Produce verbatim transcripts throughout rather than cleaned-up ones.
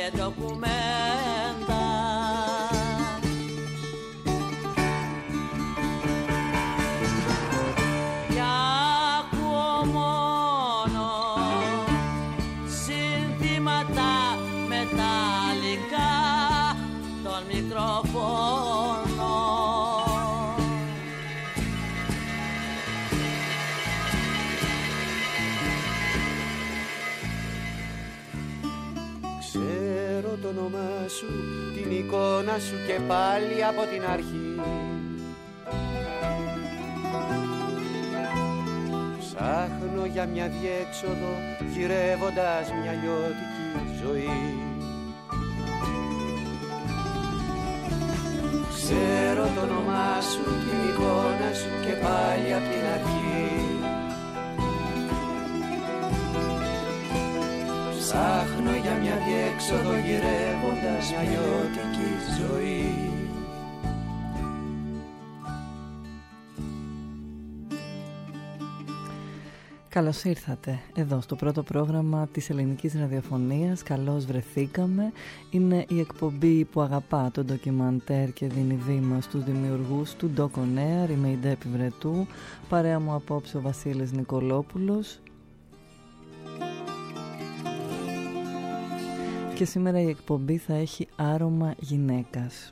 και ντοκουμέντα. Κι ακούω μόνο συνθήματα μεταλλικά των μικροφώνων. Ξέρω το όνομά σου, την εικόνα σου και πάλι από την αρχή. Ψάχνω για μια διέξοδο, γυρεύοντας μια λιώτικη ζωή. Ξέρω το όνομά σου, την εικόνα σου και πάλι από την αρχή. Ψάχνω για μια διέξοδο, γυρεύοντας μια λιώτικη ζωή. Καλώς ήρθατε εδώ στο πρώτο πρόγραμμα της ελληνικής ραδιοφωνίας. Καλώς βρεθήκαμε. Είναι η εκπομπή που αγαπά το ντοκιμαντέρ και δίνει βήμα στους δημιουργούς του Doc On Air. Είμαι η Ντέπη Βρετού. Παρέα μου απόψε ο Βασίλης Νικολόπουλος. Και σήμερα η εκπομπή θα έχει άρωμα γυναίκας.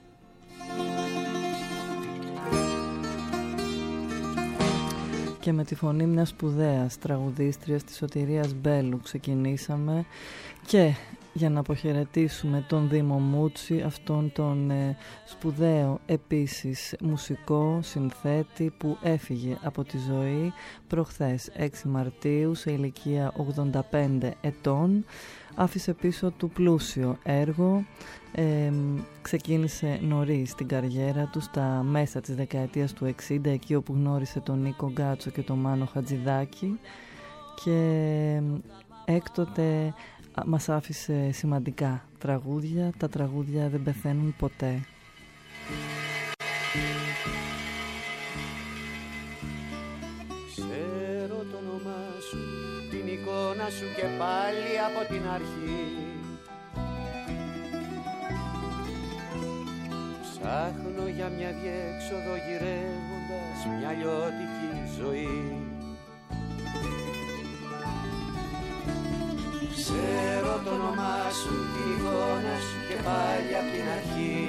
Και με τη φωνή μιας σπουδαίας τραγουδίστριας της Σωτηρίας Μπέλου ξεκινήσαμε, και για να αποχαιρετήσουμε τον Δήμο Μούτσι, αυτόν τον ε, σπουδαίο επίσης μουσικό συνθέτη που έφυγε από τη ζωή προχθές έξι Μαρτίου σε ηλικία ογδόντα πέντε ετών. Άφησε πίσω του πλούσιο έργο, ε, ξεκίνησε νωρίς την καριέρα του στα μέσα της δεκαετίας του εξήντα, εκεί όπου γνώρισε τον Νίκο Γκάτσο και τον Μάνο Χατζηδάκη, και έκτοτε μας άφησε σημαντικά τραγούδια. Τα τραγούδια δεν πεθαίνουν ποτέ. Ξέρω το όνομά σου, την εικόνα σου και πάλι από την αρχή. Ψάχνω για μια διέξοδο, γυρεύοντας μια λιώτικη ζωή. Ξέρω το όνομά σου, την εικόνα σου και πάλι από την αρχή.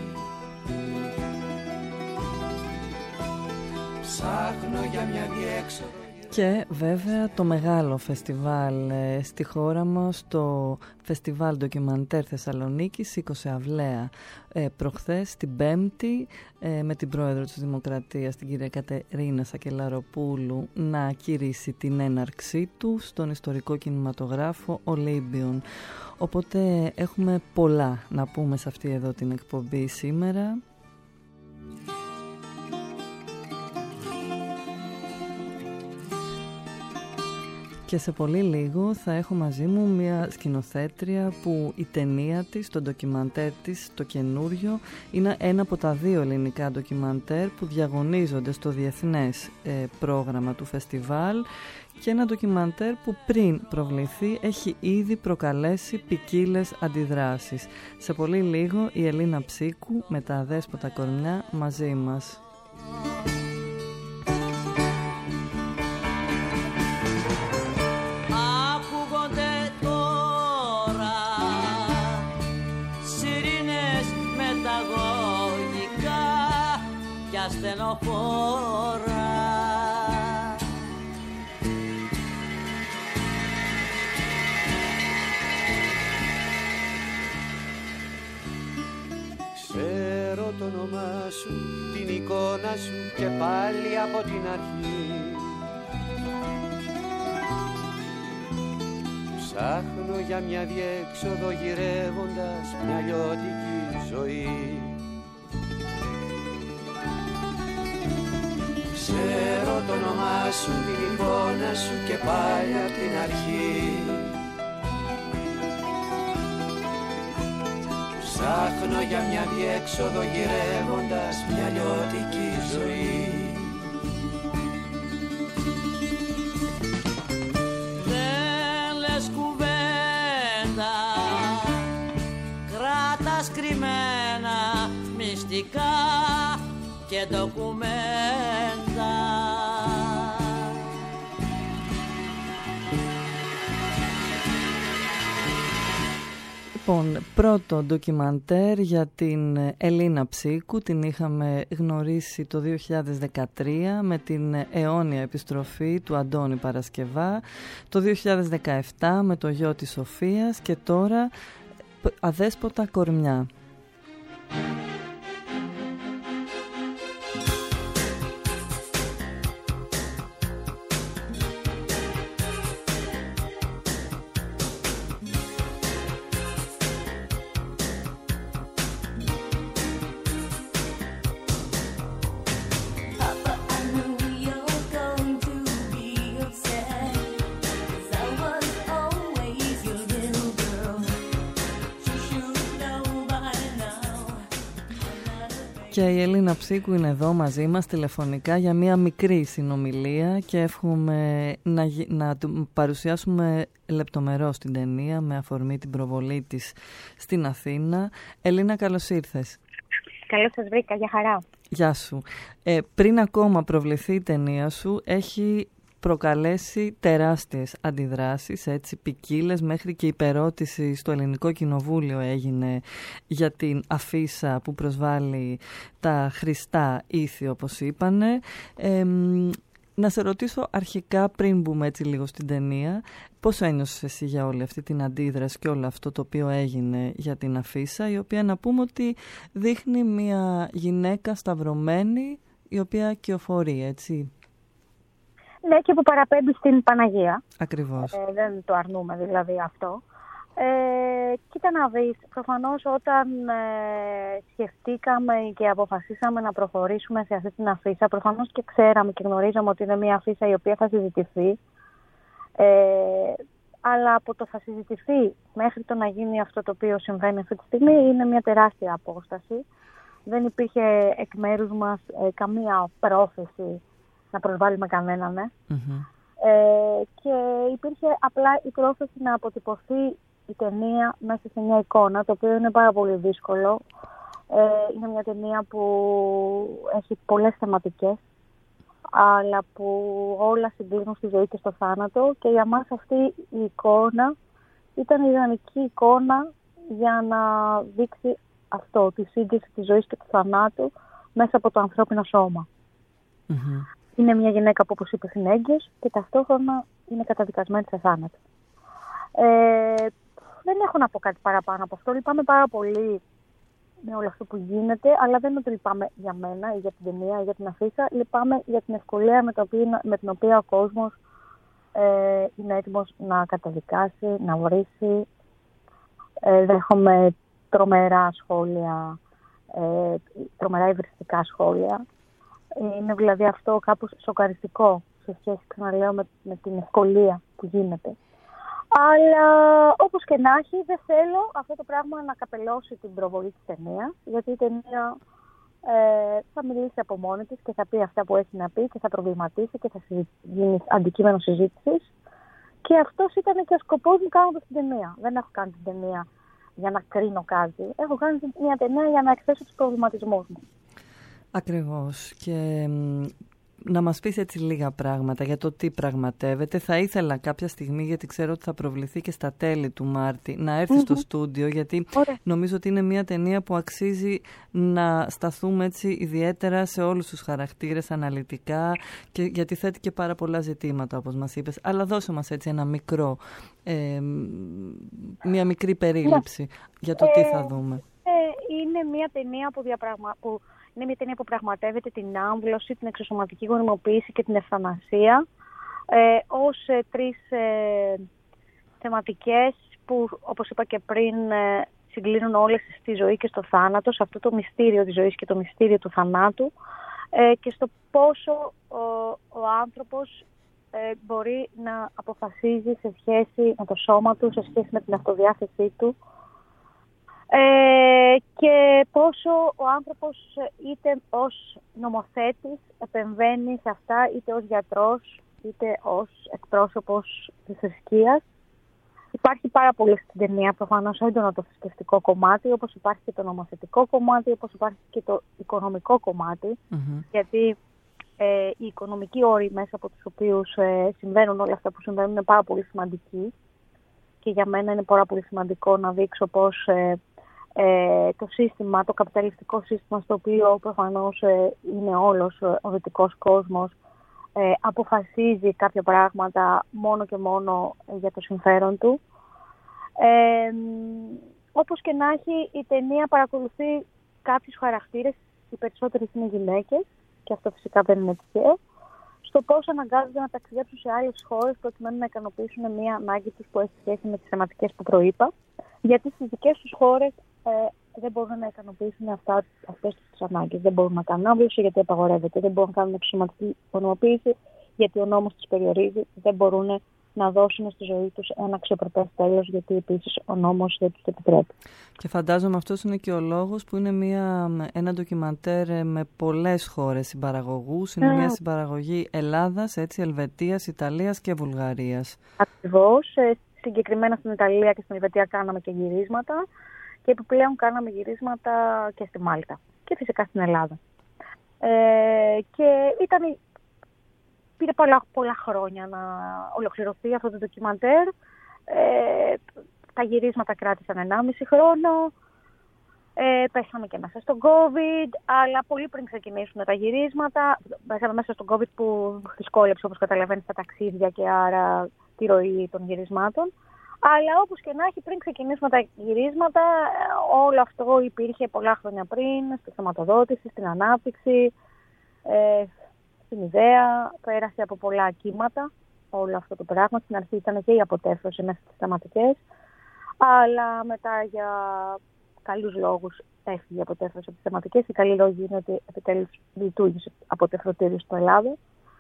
Ψάχνω για μια διέξοδο. Και βέβαια το μεγάλο φεστιβάλ ε, στη χώρα μας, το Φεστιβάλ Ντοκιμαντέρ Θεσσαλονίκη, σήκωσε αυλαία ε, προχθές την Πέμπτη, ε, με την πρόεδρο της Δημοκρατίας, την κυρία Κατερίνα Σακελαροπούλου, να κηρύσει την έναρξή του στον ιστορικό κινηματογράφο Ολύμπιον. Οπότε έχουμε πολλά να πούμε σε αυτή εδώ την εκπομπή σήμερα. Και σε πολύ λίγο θα έχω μαζί μου μια σκηνοθέτρια που η ταινία της, το ντοκιμαντέρ της, το καινούριο, είναι ένα από τα δύο ελληνικά ντοκιμαντέρ που διαγωνίζονται στο διεθνές ε, πρόγραμμα του φεστιβάλ, και ένα ντοκιμαντέρ που πριν προβληθεί έχει ήδη προκαλέσει ποικίλες αντιδράσεις. Σε πολύ λίγο η Ελίνα Ψίκου με τα αδέσποτα κορμιά μαζί μας. Στενοφόρα. Ξέρω το όνομά σου, την εικόνα σου και πάλι από την αρχή. Ψάχνω για μια διέξοδο, γυρεύοντας μια λιώτικη ζωή. Ξέρω το όνομά σου, την εικόνα σου και πάλι απ' την αρχή. Ψάχνω για μια διέξοδο, γυρεύοντας μια λιώτικη ζωή. Δεν λες κουβέντα κρυμμένα μυστικά και ντοκουμέντα. Λοιπόν, πρώτο ντοκιμαντέρ για την Ελίνα Ψίκου, την είχαμε γνωρίσει το δύο χιλιάδες δεκατρία με την αιώνια επιστροφή του Αντώνη Παρασκευά, το δύο χιλιάδες δεκαεπτά με το γιο της Σοφίας και τώρα Αδέσποτα κορμιά. Και η Ελίνα Ψίκου είναι εδώ μαζί μας τηλεφωνικά για μια μικρή συνομιλία και εύχομαι να, να παρουσιάσουμε λεπτομερώς την ταινία με αφορμή την προβολή της στην Αθήνα. Ελίνα, καλώς ήρθες. Καλώς σας βρήκα, για χαρά. Γεια σου. Ε, πριν ακόμα προβληθεί η ταινία σου, έχει προκαλέσει τεράστιες αντιδράσεις, έτσι ποικίλες, μέχρι και υπερώτηση στο Ελληνικό Κοινοβούλιο έγινε για την αφίσα που προσβάλλει τα χρηστά ήθη, όπως είπανε. Ε, να σε ρωτήσω αρχικά, πριν μπούμε έτσι λίγο στην ταινία, πώς ένιωσες εσύ για όλη αυτή την αντίδραση και όλο αυτό το οποίο έγινε για την αφίσα, η οποία να πούμε ότι δείχνει μια γυναίκα σταυρωμένη, η οποία κυοφορεί, έτσι. Ναι, και που παραπέμπει στην Παναγία. Ακριβώς. Ε, δεν το αρνούμε δηλαδή αυτό. Ε, κοίτα να δεις, προφανώς όταν ε, σκεφτήκαμε και αποφασίσαμε να προχωρήσουμε σε αυτή την αφίσα, προφανώς και ξέραμε και γνωρίζαμε ότι είναι μια αφίσα η οποία θα συζητηθεί, ε, αλλά από το θα συζητηθεί μέχρι το να γίνει αυτό το οποίο συμβαίνει αυτή τη στιγμή είναι μια τεράστια απόσταση. Δεν υπήρχε εκ μέρους μας ε, καμία πρόθεση να προσβάλλουμε κανέναν, ναι. Mm-hmm. ε, και υπήρχε απλά η πρόθεση να αποτυπωθεί η ταινία μέσα σε μια εικόνα, το οποίο είναι πάρα πολύ δύσκολο. Ε, είναι μια ταινία που έχει πολλές θεματικές, αλλά που όλα συγκλίνουν στη ζωή και στο θάνατο, και για μας αυτή η εικόνα ήταν η ιδανική εικόνα για να δείξει αυτό, τη σύγκριση της ζωής και του θανάτου μέσα από το ανθρώπινο σώμα. Mm-hmm. Είναι μια γυναίκα που, όπως είπες, είναι έγκυος και ταυτόχρονα είναι καταδικασμένη σε θάνατο. Ε, δεν έχω να πω κάτι παραπάνω από αυτό. Λυπάμαι πάρα πολύ με όλο αυτό που γίνεται, αλλά δεν είναι ότι λυπάμαι για μένα ή για την ταινία ή για την αφίσα. Λυπάμαι για την ευκολία με, το οποίο, με την οποία ο κόσμος ε, είναι έτοιμος να καταδικάσει, να βρίσει. Ε, δέχομαι τρομερά σχόλια, ε, τρομερά υβριστικά σχόλια. Είναι δηλαδή αυτό κάπως σοκαριστικό σε σχέση, ξαναλέω, με, με την ευκολία που γίνεται. Αλλά όπως και να έχει, δεν θέλω αυτό το πράγμα να καπελώσει την προβολή της ταινίας, γιατί η ταινία ε, θα μιλήσει από μόνη της και θα πει αυτά που έχει να πει και θα προβληματίσει και θα γίνει αντικείμενο συζήτησης. Και αυτός ήταν και ο σκοπός μου κάνοντας την ταινία. Δεν έχω κάνει την ταινία για να κρίνω κάτι. Έχω κάνει μια ταινία για να εκθέσω τους προβληματισμούς μου. Ακριβώς. Και να μας πεις έτσι λίγα πράγματα για το τι πραγματεύεται. Θα ήθελα κάποια στιγμή, γιατί ξέρω ότι θα προβληθεί και στα τέλη του Μάρτη, να έρθει mm-hmm. στο στούντιο, γιατί Ωραία. νομίζω ότι είναι μια ταινία που αξίζει να σταθούμε έτσι ιδιαίτερα σε όλους τους χαρακτήρες αναλυτικά, και γιατί θέτει και πάρα πολλά ζητήματα, όπως μας είπες. Αλλά δώσε μας έτσι ένα μικρό, ε, μια μικρή περίληψη yeah. για το ε, τι θα δούμε. Ε, είναι μια ταινία που διαπραγμα... που Είναι μια ταινία που πραγματεύεται την άμβλωση, την εξωσωματική γονιμοποίηση και την ευθανασία ε, ως ε, τρεις ε, θεματικές που, όπως είπα και πριν, ε, συγκλίνουν όλες στη ζωή και στο θάνατο, σε αυτό το μυστήριο της ζωής και το μυστήριο του θανάτου, ε, και στο πόσο ο, ο άνθρωπος ε, μπορεί να αποφασίζει σε σχέση με το σώμα του, σε σχέση με την αυτοδιάθεσή του, Ε, και πόσο ο άνθρωπος είτε ως νομοθέτης επεμβαίνει σε αυτά, είτε ως γιατρός, είτε ως εκπρόσωπος της θρησκείας, Υπάρχει πάρα πολύ στην ταινία, προφανώς έντονο το θρησκευτικό κομμάτι, όπως υπάρχει και το νομοθετικό κομμάτι, όπως υπάρχει και το οικονομικό κομμάτι, mm-hmm. γιατί ε, οι οικονομικοί όροι μέσα από τους οποίους ε, συμβαίνουν όλα αυτά που συμβαίνουν είναι πάρα πολύ σημαντικοί και για μένα είναι πάρα πολύ σημαντικό να δείξω πώς ε, ε, το σύστημα, το καπιταλιστικό σύστημα στο οποίο προφανώς ε, είναι όλος ο δυτικός κόσμος, Ε, αποφασίζει κάποια πράγματα μόνο και μόνο για το συμφέρον του. Ε, όπως και να έχει, η ταινία παρακολουθεί κάποιους χαρακτήρες, οι περισσότεροι είναι γυναίκες, και αυτό φυσικά δεν είναι τυχαίο, στο πώς αναγκάζονται να ταξιδέψουν σε άλλες χώρες προκειμένου να ικανοποιήσουν μια ανάγκη τους που έχει σχέση με τις θεματικές που προείπα, γιατί στις δικές τους χώρες ε, δεν μπορούν να ικανοποιήσουν αυτά, αυτές τις ανάγκες. Δεν μπορούν να κάνουν άμβλωση γιατί απαγορεύεται. Δεν μπορούν να κάνουν εξωματική ονομοποίηση γιατί ο νόμος τους περιορίζει. Δεν μπορούν να δώσουν στη ζωή τους ένα αξιοπρεπές τέλος γιατί επίσης ο νόμος δεν τους επιτρέπει. Και φαντάζομαι αυτός είναι και ο λόγος που είναι μια, ένα ντοκιμαντέρ με πολλές χώρες συμπαραγωγούς. Είναι mm. μια συμπαραγωγή Ελλάδας, έτσι, Ελβετίας, Ιταλίας και Βουλγαρίας. Ακριβώς. Συγκεκριμένα στην Ιταλία και στην Ελβετία κάναμε και γυρίσματα. Και επιπλέον κάναμε γυρίσματα και στη Μάλτα και φυσικά στην Ελλάδα. Ε, και ήταν, πήρε πολλά, πολλά χρόνια να ολοκληρωθεί αυτό το ντοκιμαντέρ. Ε, τα γυρίσματα κράτησαν ενάμιση χρόνο. Ε, πέσαμε και μέσα στον COVID, αλλά πολύ πριν ξεκινήσουν τα γυρίσματα. Πέσαμε μέσα στον COVID που δυσκόλεψε, όπως καταλαβαίνεις, τα ταξίδια και άρα τη ροή των γυρισμάτων. Αλλά όπως και να έχει, πριν ξεκινήσουμε τα γυρίσματα, όλο αυτό υπήρχε πολλά χρόνια πριν, στη χρηματοδότηση, στην ανάπτυξη, ε, στην ιδέα, πέρασε από πολλά κύματα όλο αυτό το πράγμα. Στην αρχή ήταν και η αποτέφρωση μέσα στις θεματικές, αλλά μετά για καλούς λόγους έφυγε η αποτέφρωση από τις θεματικές. Οι καλοί λόγοι είναι ότι επιτέλους λειτουργήσε αποτεφρωτήριο στο Ελλάδα.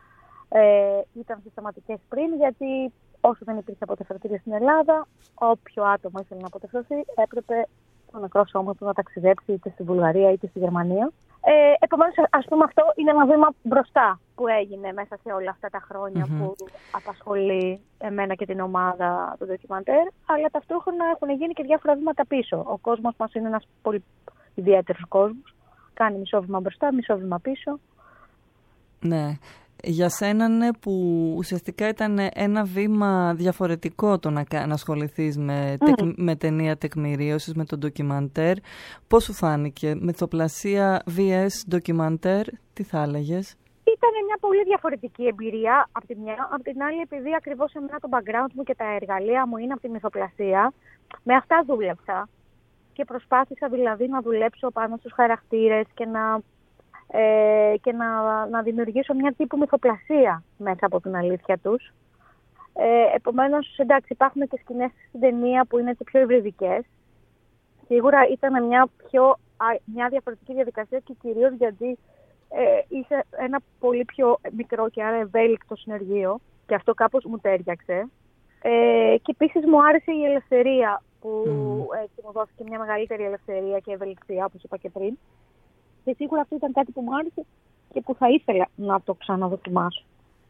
Ε, ήταν στις θεματικές πριν, γιατί όσο δεν υπήρχε αποτεφρωτήριο στην Ελλάδα, όποιο άτομο ήθελε να αποτεφρωθεί έπρεπε το νεκρό σώμα του να ταξιδέψει είτε στη Βουλγαρία είτε στη Γερμανία. Ε, επομένως, ας πούμε, αυτό είναι ένα βήμα μπροστά που έγινε μέσα σε όλα αυτά τα χρόνια mm-hmm. που απασχολεί εμένα και την ομάδα του ντοκιμαντέρ, αλλά ταυτόχρονα έχουν γίνει και διάφορα βήματα πίσω. Ο κόσμος μας είναι ένας πολύ ιδιαίτερος κόσμος. Κάνει μισό βήμα μπροστά, μισό βήμα πίσω. Ναι. Για σένα, ναι, που ουσιαστικά ήταν ένα βήμα διαφορετικό το να, να ασχοληθείς με, mm. τεκ, με ταινία τεκμηρίωσης, με το ντοκιμαντέρ. Πώς σου φάνηκε, μυθοπλασία βι ες ντοκιμαντέρ, τι θα έλεγες? Ήταν μια πολύ διαφορετική εμπειρία από τη μια. Από την άλλη, επειδή ακριβώς εμένα το background μου και τα εργαλεία μου είναι από τη μυθοπλασία, με αυτά δούλεψα και προσπάθησα δηλαδή να δουλέψω πάνω στους χαρακτήρες και να... Ε, και να, να δημιουργήσω μια τύπου μυθοπλασία μέσα από την αλήθεια τους. Ε, επομένως, εντάξει, υπάρχουν και σκηνές στην ταινία που είναι και πιο υβριδικές. Σίγουρα ήταν μια, πιο, μια διαφορετική διαδικασία και κυρίως γιατί ε, είσαι ένα πολύ πιο μικρό και άρα ευέλικτο συνεργείο και αυτό κάπως μου τέριαξε. Ε, και επίσης μου άρεσε η ελευθερία που mm. έτσι, μου δόθηκε μια μεγαλύτερη ελευθερία και ευελιξία, όπως είπα και πριν. Και σίγουρα αυτό ήταν κάτι που μου άρεσε και που θα ήθελα να το ξαναδοκιμάσω.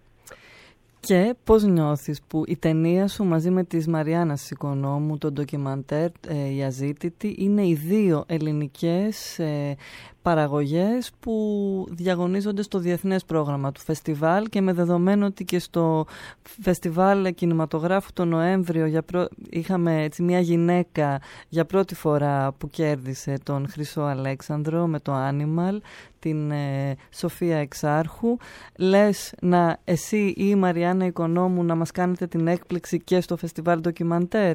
Και πώς νιώθεις που η ταινία σου μαζί με της Μαριάννας Οικονόμου, το ντοκιμαντέρ ε, «Η Αζήτητη», είναι οι δύο ελληνικές ε, παραγωγές που διαγωνίζονται στο διεθνές πρόγραμμα του φεστιβάλ και με δεδομένο ότι και στο φεστιβάλ κινηματογράφου το Νοέμβριο για πρω... είχαμε έτσι, μια γυναίκα για πρώτη φορά που κέρδισε τον Χρυσό Αλέξανδρο με το Animal, την ε, Σοφία Εξάρχου. Λες να εσύ ή η Μαριάννα Οικονόμου να μας κάνετε την έκπληξη και στο φεστιβάλ ντοκιμαντέρ?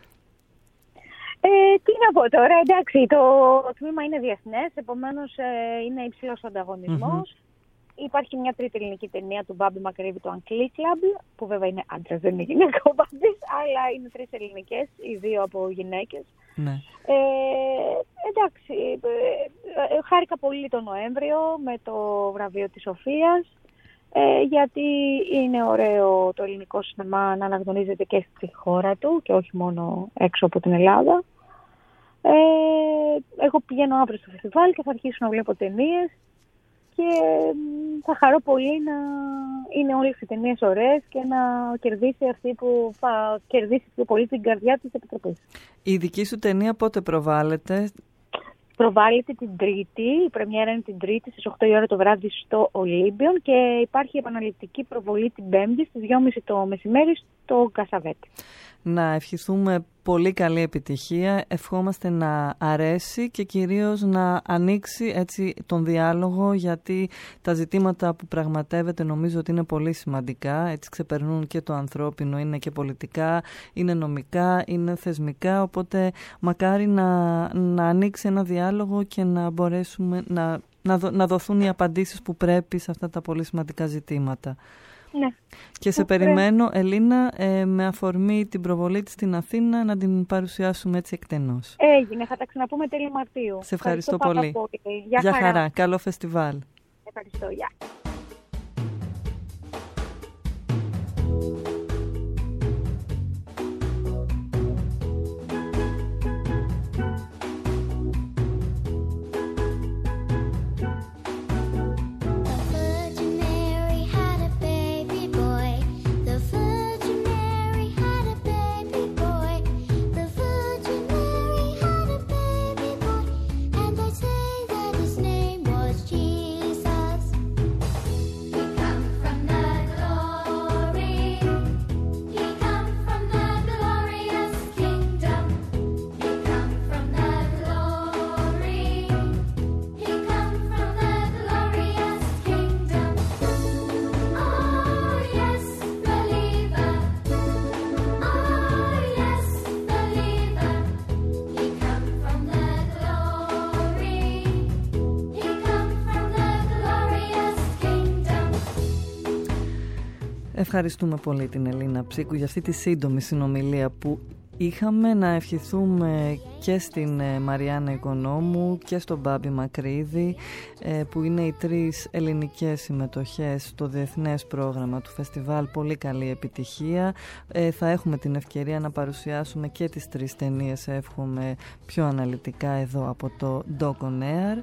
Ε, τι να πω τώρα, εντάξει, το τμήμα είναι διεθνές, επομένως ε, είναι υψηλός ο ανταγωνισμός. Mm-hmm. Υπάρχει μια τρίτη ελληνική ταινία του Μπάμπη Μακρύβη, το Unclick Club, που βέβαια είναι άντρας, δεν είναι γυναίκα ο Μπάμπης, αλλά είναι τρεις ελληνικές, οι δύο από γυναίκες. Ναι. Ε, εντάξει, ε, ε, χάρηκα πολύ τον Νοέμβριο με το βραβείο της Σοφίας, ε, γιατί είναι ωραίο το ελληνικό σινεμά να αναγνωρίζεται και στη χώρα του και όχι μόνο έξω από την Ελλάδα. Ε, εγώ πηγαίνω αύριο στο φεστιβάλ και θα αρχίσω να βλέπω ταινίες και θα χαρώ πολύ να είναι όλες οι ταινίες ωραίες και να κερδίσει αυτή που θα κερδίσει πιο πολύ την καρδιά της Επιτροπής. Η δική σου ταινία πότε προβάλλεται? Προβάλλεται την Τρίτη, η πρεμιέρα είναι την Τρίτη στις οκτώ η ώρα το βράδυ στο Ολύμπιον και υπάρχει επαναληπτική προβολή την Πέμπτη στις δυόμιση το μεσημέρι στο Κασαβέτη. Να ευχηθούμε πολύ καλή επιτυχία, ευχόμαστε να αρέσει και κυρίως να ανοίξει έτσι τον διάλογο, γιατί τα ζητήματα που πραγματεύεται νομίζω ότι είναι πολύ σημαντικά, έτσι ξεπερνούν και το ανθρώπινο, είναι και πολιτικά, είναι νομικά, είναι θεσμικά, οπότε μακάρι να, να ανοίξει ένα διάλογο και να μπορέσουμε να, να, δο, να δοθούν οι απαντήσεις που πρέπει σε αυτά τα πολύ σημαντικά ζητήματα. Ναι. Και σε περιμένω, Ελίνα, ε, με αφορμή την προβολή της στην Αθήνα, να την παρουσιάσουμε έτσι εκτενώς. Έγινε, θα τα ξαναπούμε τέλη Μαρτίου. Σε ευχαριστώ, ευχαριστώ πολύ. πολύ. Γεια, Γεια χαρά. χαρά. Καλό φεστιβάλ. Ευχαριστώ. Γεια. Ευχαριστούμε πολύ την Ελίνα Ψίκου για αυτή τη σύντομη συνομιλία που είχαμε. Να ευχηθούμε και στην Μαριάννα Οικονόμου και στον Μπάμπη Μακρύδη, που είναι οι τρεις ελληνικές συμμετοχές στο διεθνές πρόγραμμα του φεστιβάλ. Πολύ καλή επιτυχία. Θα έχουμε την ευκαιρία να παρουσιάσουμε και τις τρεις ταινίες, εύχομαι, πιο αναλυτικά εδώ από το Doc on Air.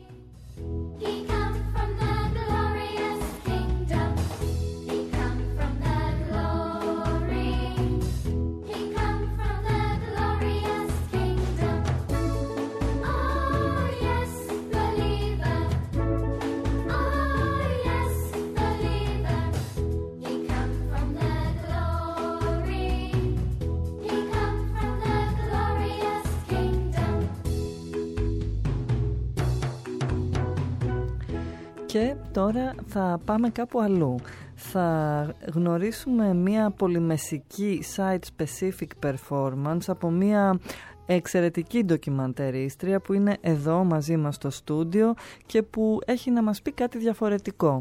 Και τώρα θα πάμε κάπου αλλού. Θα γνωρίσουμε μια πολυμεσική site-specific performance από μια εξαιρετική ντοκιμαντερίστρια που είναι εδώ μαζί μας στο στούντιο και που έχει να μας πει κάτι διαφορετικό.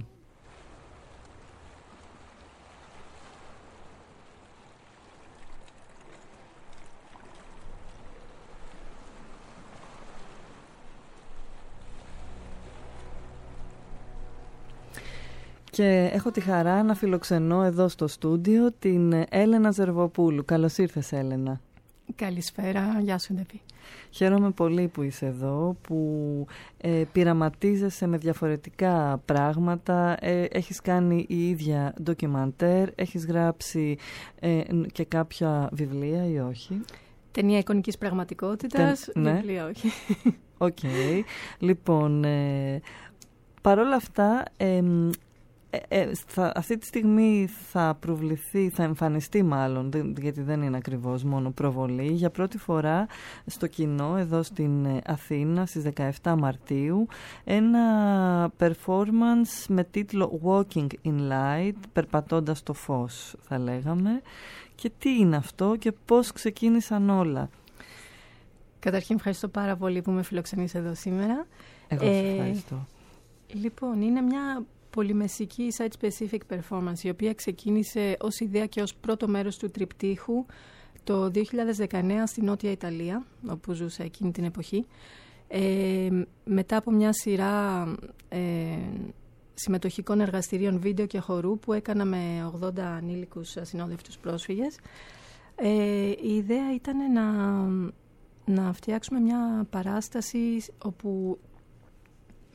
Και έχω τη χαρά να φιλοξενώ εδώ στο στούντιο την Έλενα Ζερβοπούλου. Καλώς ήρθες, Έλενα. Καλησπέρα, γεια σου Ντεβί. Χαίρομαι πολύ που είσαι εδώ, που ε, πειραματίζεσαι με διαφορετικά πράγματα. Ε, έχεις κάνει η ίδια ντοκιμαντέρ, έχεις γράψει ε, και κάποια βιβλία ή όχι? Ταινία εικονικής πραγματικότητας, Τε, ναι. Βιβλία όχι. Οκ. Okay. Λοιπόν, ε, παρόλα αυτά... Ε, Ε, ε, θα, αυτή τη στιγμή θα προβληθεί, θα εμφανιστεί μάλλον, γιατί δεν είναι ακριβώς μόνο προβολή, για πρώτη φορά στο κοινό εδώ στην Αθήνα στις δεκαεφτά Μαρτίου, ένα performance με τίτλο Walking in Light, περπατώντας το φως θα λέγαμε. Και τι είναι αυτό και πώς ξεκίνησαν όλα? Καταρχήν ευχαριστώ πάρα πολύ που με φιλοξενείς εδώ σήμερα. Εγώ σε ευχαριστώ. Ε, λοιπόν, είναι μια πολυμεσική site-specific performance, η οποία ξεκίνησε ως ιδέα και ως πρώτο μέρος του τριπτύχου το δύο χιλιάδες δεκαεννέα στη Νότια Ιταλία, όπου ζούσα εκείνη την εποχή. Ε, μετά από μια σειρά ε, συμμετοχικών εργαστηρίων βίντεο και χορού που έκανα με ογδόντα ανήλικους ασυνόδευτους πρόσφυγες, ε, η ιδέα ήταν να, να φτιάξουμε μια παράσταση όπου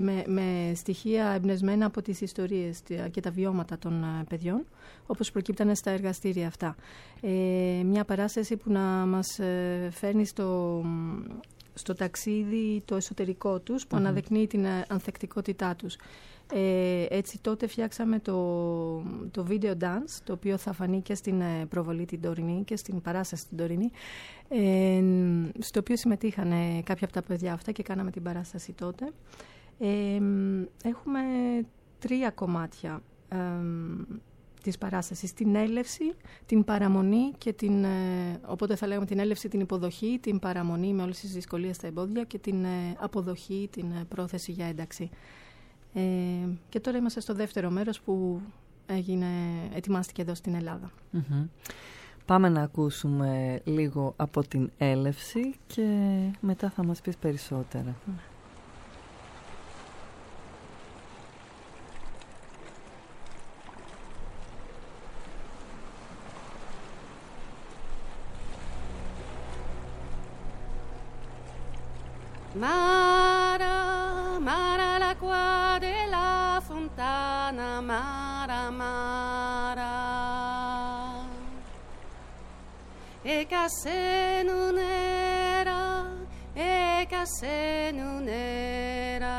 με, με στοιχεία εμπνευσμένα από τις ιστορίες και τα βιώματα των παιδιών, όπως προκύπτανε στα εργαστήρια αυτά. Ε, μια παράσταση που να μας φέρνει στο, στο ταξίδι το εσωτερικό τους, που mm-hmm. αναδεικνύει την ανθεκτικότητά τους. Ε, έτσι τότε φτιάξαμε το, το video dance, το οποίο θα φανεί και στην προβολή την τωρινή και στην παράσταση την τωρινή, ε, στο οποίο συμμετείχαν κάποια από τα παιδιά αυτά και κάναμε την παράσταση τότε. Ε, έχουμε τρία κομμάτια ε, της παράστασης: την έλευση, την παραμονή και την, ε, οπότε θα λέγαμε την έλευση, την υποδοχή, την παραμονή με όλες τις δυσκολίες στα εμπόδια και την ε, αποδοχή, την ε, πρόθεση για ένταξη. Ε, και τώρα είμαστε στο δεύτερο μέρος που έγινε, ετοιμάστηκε εδώ στην Ελλάδα. Mm-hmm. Πάμε να ακούσουμε λίγο από την έλευση και μετά θα μας πεις περισσότερα. Mm. Mara, Mara l'acqua della fontana, Mara, Mara. E che se non era, e che se non era,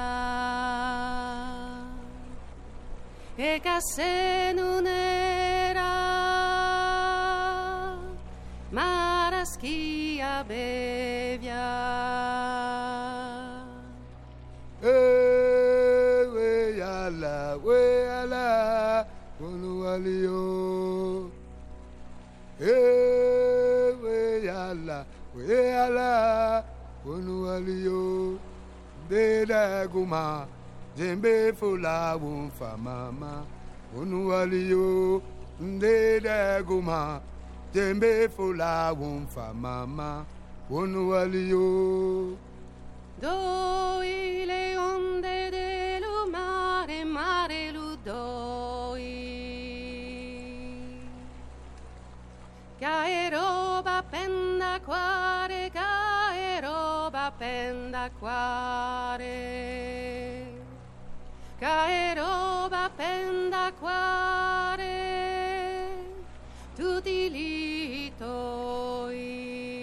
e che se non era, Mara schia bevia. We ala wonu walio eh we ala we ala wonu walio de da guma jembe fula won fa mama wonu walio de da guma jembe fula won fa mama wonu walio doi le onde dello mare mare ludoi cae roba penda quare cae roba penda quare cae roba penda quare tutti litoi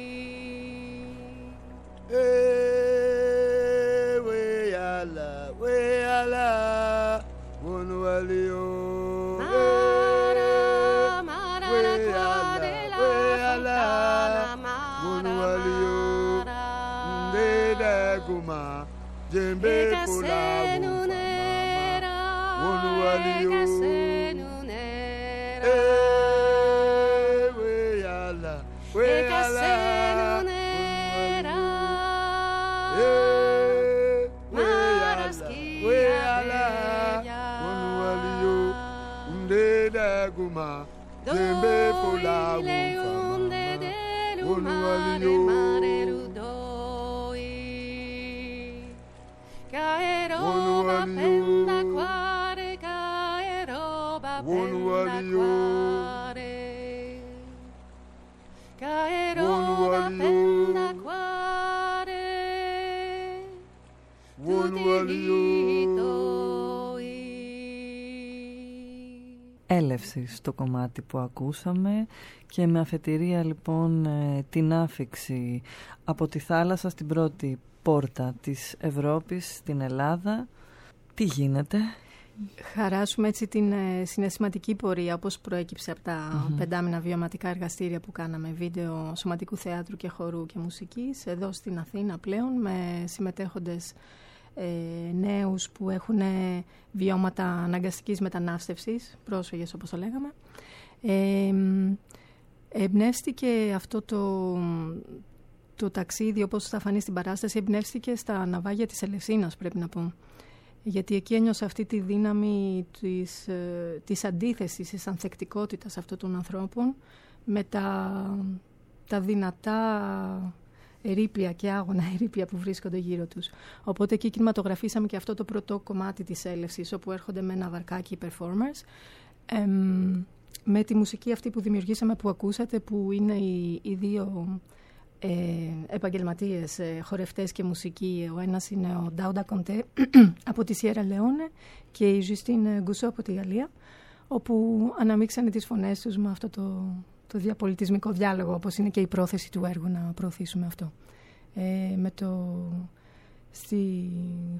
eh we ala we ala wonu walio Mara, Mara l'acqua della fontana, Mara, Mara. de da guma jembe E che fula se non era, wonu e walio che se non era, eh we ala we e che ala se non era, eh we Mara ala schia we ala bevia. wonu walio de da guma jembe fula Doi le onde del mare, mare ludoi cae roba penda quare, cae roba penda quare cae roba penda quare tutti litoi. Έλευση στο κομμάτι που ακούσαμε και με αφετηρία λοιπόν την άφιξη από τη θάλασσα στην πρώτη πόρτα της Ευρώπης στην Ελλάδα. Τι γίνεται? Χαράσουμε έτσι την ε, συναισθηματική πορεία, όπως προέκυψε από τα mm-hmm. πεντάμινα βιωματικά εργαστήρια που κάναμε, βίντεο σωματικού θεάτρου και χορού και μουσικής, εδώ στην Αθήνα πλέον, με συμμετέχοντες ε, νέους που έχουν βιώματα αναγκαστικής μετανάστευσης, πρόσφυγες όπως το λέγαμε. Ε, εμπνεύστηκε αυτό το, το ταξίδι, όπως θα φανεί στην παράσταση, εμπνεύστηκε στα ναυάγια της Ελευσίνας, πρέπει να πω. Γιατί εκεί ένιωσα αυτή τη δύναμη της, ε, της αντίθεσης, της ανθεκτικότητας αυτών των ανθρώπων με τα, τα δυνατά ερείπια και άγωνα ερείπια που βρίσκονται γύρω τους. Οπότε εκεί κινηματογραφήσαμε και αυτό το πρώτο κομμάτι της έλευσης, όπου έρχονται με ένα βαρκάκι performers, ε, με τη μουσική αυτή που δημιουργήσαμε, που ακούσατε, που είναι οι, οι δύο ε, επαγγελματίες ε, χορευτές και μουσικοί. Ο ένας είναι ο Ντάουντα Κοντέ από τη Σιέρα Λεόνε και η Ζουστίν Γκουσό από τη Γαλλία, όπου αναμίξανε τις φωνές τους με αυτό το, το διαπολιτισμικό διάλογο, όπως είναι και η πρόθεση του έργου να προωθήσουμε αυτό. Ε, με το, στη,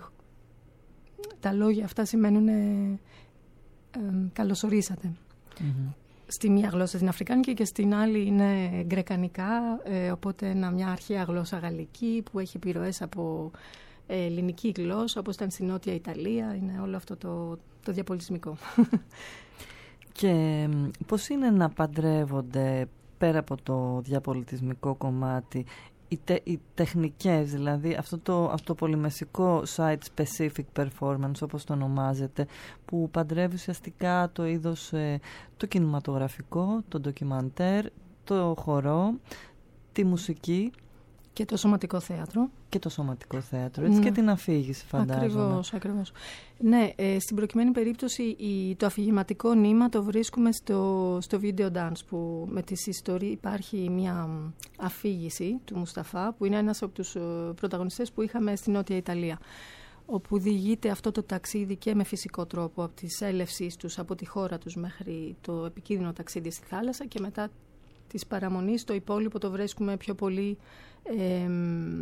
τα λόγια αυτά σημαίνουν ε, ε, καλωσορίσατε. Mm-hmm. Στη μία γλώσσα την αφρικάνικη και στην άλλη είναι γκρεκανικά, ε, οπότε είναι μια αρχαία γλώσσα γαλλική που έχει επιρροές από ε, ελληνική γλώσσα, όπως ήταν στη Νότια Ιταλία. Είναι όλο αυτό το, το διαπολιτισμικό. Και πώς είναι να παντρεύονται πέρα από το διαπολιτισμικό κομμάτι οι, τε, οι τεχνικές, δηλαδή αυτό το, αυτό το πολυμεσικό site-specific performance, όπως το ονομάζεται, που παντρεύει ουσιαστικά το είδος ε, το κινηματογραφικό, το ντοκιμαντέρ, το χορό, τη μουσική και το σωματικό θέατρο. Και το σωματικό θέατρο, έτσι, ναι. Και την αφήγηση, φαντάζομαι. Ακριβώς, ακριβώς. Ναι, ε, στην προκειμένη περίπτωση η, το αφηγηματικό νήμα το βρίσκουμε στο, στο video dance, που με τις ιστορίες υπάρχει μια αφήγηση του Μουσταφά, που είναι ένας από τους πρωταγωνιστές που είχαμε στη Νότια Ιταλία, όπου διηγείται αυτό το ταξίδι και με φυσικό τρόπο, από τις έλευσης τους, από τη χώρα τους μέχρι το επικίνδυνο ταξίδι στη θάλασσα, και μετά της παραμονής το υπόλοιπο το βρίσκουμε πιο πολύ ε,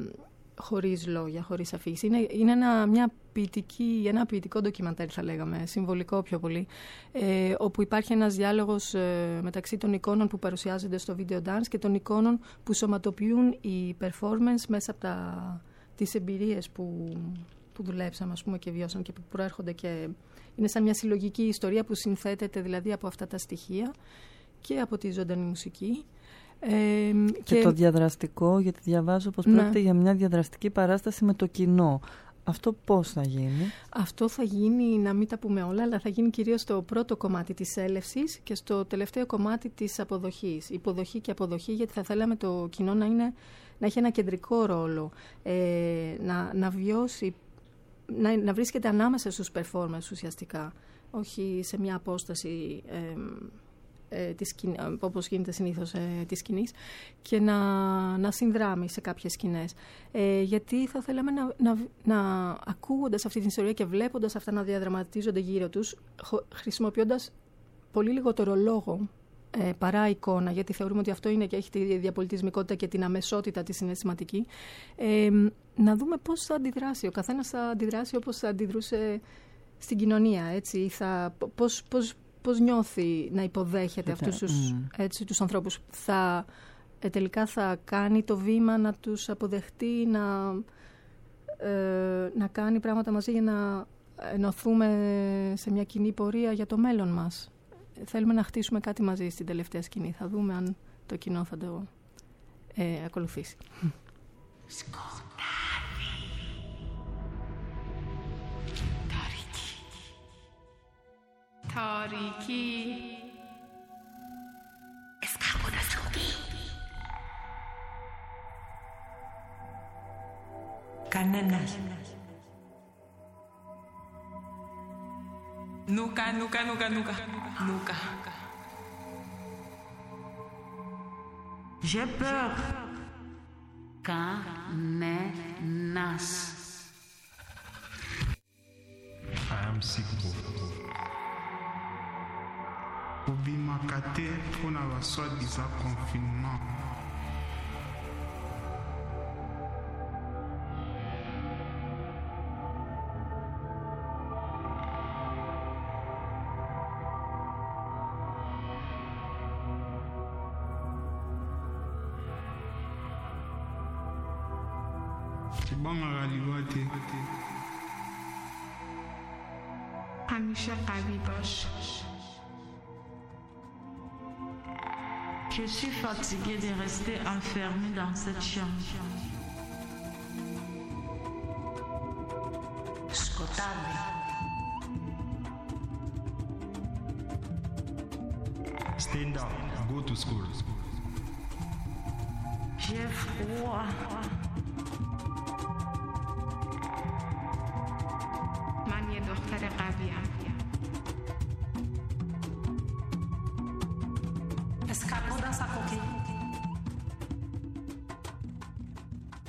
χωρίς λόγια, χωρίς αφήγηση. Είναι, είναι ένα, μια ποιητική, ένα ποιητικό ντοκιμαντέρ, θα λέγαμε, συμβολικό πιο πολύ, ε, όπου υπάρχει ένας διάλογος ε, μεταξύ των εικόνων που παρουσιάζονται στο video dance και των εικόνων που σωματοποιούν οι performance μέσα από τα, τις εμπειρίες που, που δουλέψαμε, ας πούμε, και βιώσαμε και που προέρχονται, και είναι σαν μια συλλογική ιστορία που συνθέτεται δηλαδή από αυτά τα στοιχεία και από τη ζωντανή μουσική. Ε, και, και το διαδραστικό, γιατί διαβάζω πως, ναι, πρόκειται για μια διαδραστική παράσταση με το κοινό. Αυτό πώς θα γίνει? Αυτό θα γίνει, να μην τα πούμε όλα, αλλά θα γίνει κυρίως στο πρώτο κομμάτι της έλευσης και στο τελευταίο κομμάτι της αποδοχής. Υποδοχή και αποδοχή, γιατί θα θέλαμε το κοινό να, είναι, να έχει ένα κεντρικό ρόλο, ε, να, να βιώσει, να, να βρίσκεται ανάμεσα στους performers ουσιαστικά, όχι σε μια απόσταση ε, Ε, της, όπως γίνεται συνήθως ε, της σκηνής, και να, να συνδράμει σε κάποιες σκηνές. Ε, γιατί θα θέλαμε να, να, να ακούγοντας αυτή την ιστορία και βλέποντας αυτά να διαδραματίζονται γύρω τους, χω, χρησιμοποιώντας πολύ λιγότερο λόγο ε, παρά εικόνα, γιατί θεωρούμε ότι αυτό είναι και έχει τη διαπολιτισμικότητα και την αμεσότητα τη συναισθηματική, ε, να δούμε πώς θα αντιδράσει. Ο καθένας θα αντιδράσει όπως θα αντιδρούσε στην κοινωνία, έτσι, θα, πώς, πώς πώς νιώθει να υποδέχεται αυτούς τους, mm. έτσι, τους ανθρώπους. Θα, ε, τελικά θα κάνει το βήμα να τους αποδεχτεί, να, ε, να κάνει πράγματα μαζί για να ενωθούμε σε μια κοινή πορεία για το μέλλον μας. Θέλουμε να χτίσουμε κάτι μαζί στην τελευταία σκηνή. Θα δούμε αν το κοινό θα το ε, ακολουθήσει. تاریکی escapo da sotto κανένας. Νούκα, νούκα, νούκα, νούκα, νούκα. J'ai peur. Κανένας. I am sick of obimaka te mpona basoi-disant confinement. tibangaka liwa te. همیشه قوی باش. Je suis fatiguée de rester enfermée dans cette chambre. Σκοτάδι. Stand up, go to school. J'ai froid. من یه دختر قویم. Escapó da sacoque.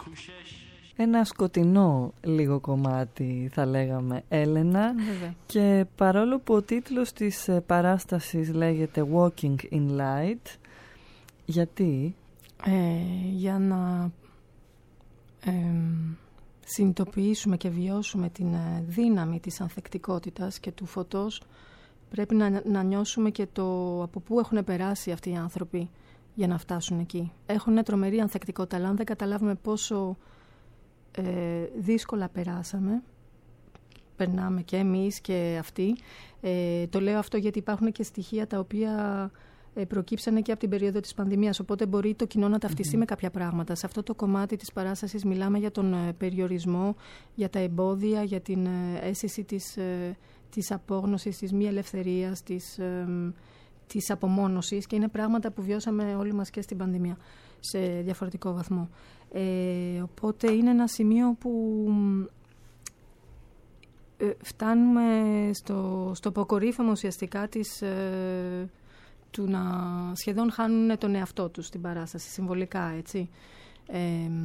Ένα σκοτεινό λίγο κομμάτι θα λέγαμε, Έλενα. Βέβαια. Και παρόλο που ο τίτλος της παράστασης λέγεται Walking in Light, γιατί? Ε, για να ε, συνειδητοποιήσουμε και βιώσουμε την δύναμη της ανθεκτικότητας και του φωτός, πρέπει να, να νιώσουμε και το από πού έχουν περάσει αυτοί οι άνθρωποι για να φτάσουν εκεί. Έχουν τρομερή ανθεκτικότητα, αλλά αν δεν καταλάβουμε πόσο ε, δύσκολα περάσαμε, περνάμε και εμείς και αυτοί. Ε, το λέω αυτό γιατί υπάρχουν και στοιχεία τα οποία ε, προκύψανε και από την περίοδο της πανδημίας, οπότε μπορεί το κοινό να ταυτιστεί mm-hmm. με κάποια πράγματα. Σε αυτό το κομμάτι της παράστασης μιλάμε για τον ε, περιορισμό, για τα εμπόδια, για την ε, αίσθηση της, ε, της απόγνωσης, της μη ελευθερίας, της, ε, της απομόνωσης, και είναι πράγματα που βιώσαμε όλοι μας και στην πανδημία σε διαφορετικό βαθμό. Ε, οπότε είναι ένα σημείο που ε, φτάνουμε στο, στο αποκορύφωμα ουσιαστικά της, ε, του να σχεδόν χάνουν τον εαυτό τους στην παράσταση, συμβολικά, έτσι. Ε,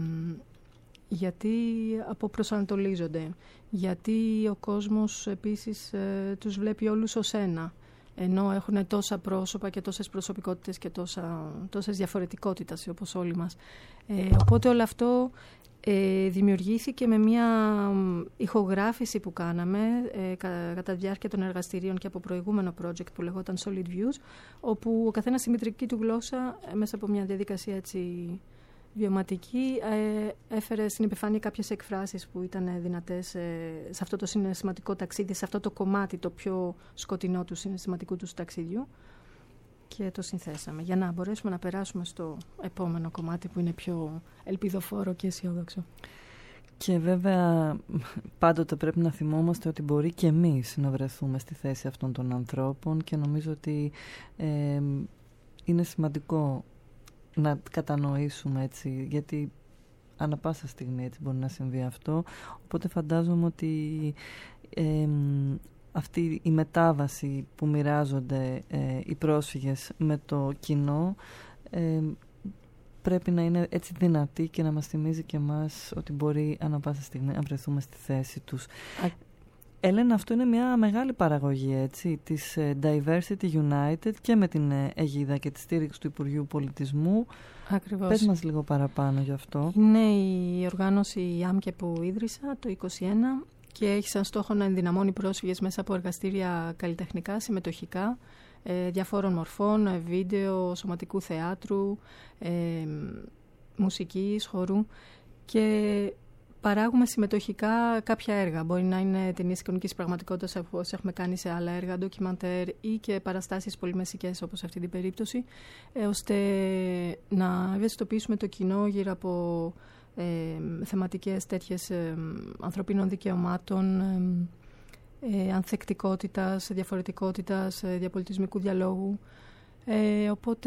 γιατί αποπροσανατολίζονται, γιατί ο κόσμος επίσης ε, τους βλέπει όλους ως ένα, ενώ έχουν τόσα πρόσωπα και τόσες προσωπικότητες και τόσα, τόσες διαφορετικότητες όπως όλοι μας. Ε, οπότε όλο αυτό ε, δημιουργήθηκε με μια ηχογράφηση που κάναμε ε, κατά τη διάρκεια των εργαστηρίων και από προηγούμενο project που λεγόταν Solid Views, όπου ο καθένας στη μητρική του γλώσσα ε, μέσα από μια διαδικασία έτσι βιωματική ε, έφερε στην επιφάνεια κάποιες εκφράσεις που ήταν δυνατές ε, σε αυτό το συναισθηματικό ταξίδι, σε αυτό το κομμάτι το πιο σκοτεινό του συναισθηματικού του ταξιδιού, και το συνθέσαμε για να μπορέσουμε να περάσουμε στο επόμενο κομμάτι που είναι πιο ελπιδοφόρο και αισιόδοξο. Και βέβαια πάντοτε πρέπει να θυμόμαστε ότι μπορεί και εμείς να βρεθούμε στη θέση αυτών των ανθρώπων, και νομίζω ότι ε, είναι σημαντικό να κατανοήσουμε, έτσι, γιατί ανά πάσα στιγμή έτσι μπορεί να συμβεί αυτό. Οπότε φαντάζομαι ότι ε, αυτή η μετάβαση που μοιράζονται ε, οι πρόσφυγες με το κοινό ε, πρέπει να είναι έτσι δυνατή και να μας θυμίζει και εμάς ότι μπορεί ανά πάσα στιγμή να βρεθούμε στη θέση τους. Α... Έλενα, αυτό είναι μια μεγάλη παραγωγή, έτσι, της Diversity United και με την αιγίδα και τη στήριξη του Υπουργείου Πολιτισμού. Ακριβώς. Πες μας λίγο παραπάνω γι' αυτό. Είναι η οργάνωση ΙΑΜΚΕ που ίδρυσα το είκοσι ένα και έχει σαν στόχο να ενδυναμώνει πρόσφυγες μέσα από εργαστήρια καλλιτεχνικά, συμμετοχικά, ε, διαφόρων μορφών, ε, βίντεο, σωματικού θεάτρου, ε, μουσικής, χορού, και παράγουμε συμμετοχικά κάποια έργα. Μπορεί να είναι ταινίες εικονικής πραγματικότητας, όπως έχουμε κάνει σε άλλα έργα, ντοκιμαντέρ, ή και παραστάσεις πολυμεσικές όπως σε αυτή την περίπτωση, ε, ώστε να ευαισθητοποιήσουμε το κοινό γύρω από ε, θεματικές τέτοιες ε, ανθρωπίνων δικαιωμάτων, ε, ε, ανθεκτικότητας, διαφορετικότητας, ε, διαπολιτισμικού διαλόγου. Ε, οπότε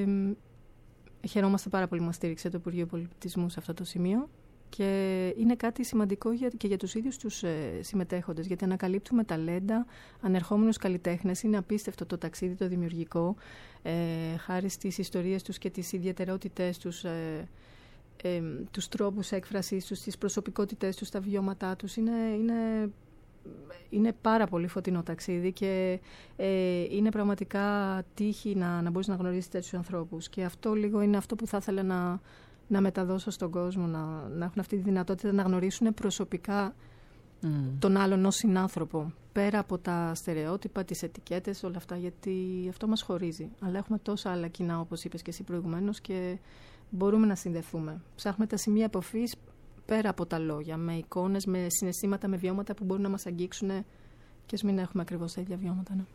ε, χαιρόμαστε πάρα πολύ που μας στήριξε το Υπουργείο Πολιτισμού σε αυτό το σημείο. Και είναι κάτι σημαντικό για, και για τους ίδιους τους ε, συμμετέχοντες, γιατί ανακαλύπτουμε ταλέντα, ανερχόμενους καλλιτέχνες. Είναι απίστευτο το ταξίδι το δημιουργικό, ε, χάρη στις ιστορίες τους και τις ιδιαιτερότητές τους, ε, ε, τους τρόπους έκφρασης τους, τις προσωπικότητές τους, τα βιώματά τους. Είναι, είναι, είναι πάρα πολύ φωτεινό ταξίδι και ε, είναι πραγματικά τύχη να, να μπορείς να γνωρίσεις τέτοιους ανθρώπους. Και αυτό λίγο είναι αυτό που θα ήθελα να... να μεταδώσω στον κόσμο, να, να έχουν αυτή τη δυνατότητα να γνωρίσουν προσωπικά mm. τον άλλον ως συνάνθρωπο, πέρα από τα στερεότυπα, τις ετικέτες, όλα αυτά, γιατί αυτό μας χωρίζει. Αλλά έχουμε τόσα άλλα κοινά, όπως είπες και εσύ προηγουμένως, και μπορούμε να συνδεθούμε. Ψάχνουμε τα σημεία επαφής πέρα από τα λόγια, με εικόνες, με συναισθήματα, με βιώματα που μπορούν να μας αγγίξουν, και ας μην έχουμε ακριβώς τα ίδια βιώματα. Ναι.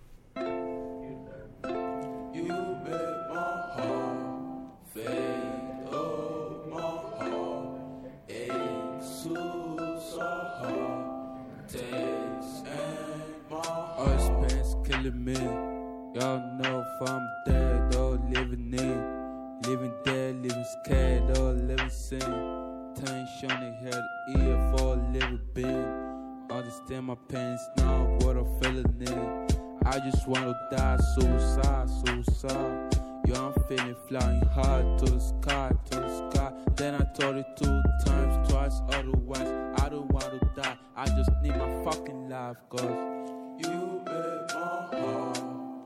Me. Y'all know if I'm dead or living in, living dead, living scared or living sin. Tension they had ear for a little bit. Understand my pain, now what I'm feeling in. I just wanna die, suicide, suicide. Yo, I'm feeling flying high to the sky, to the sky. Then I told it two times, twice, otherwise I don't want to die. I just need my fucking life, cause you made my heart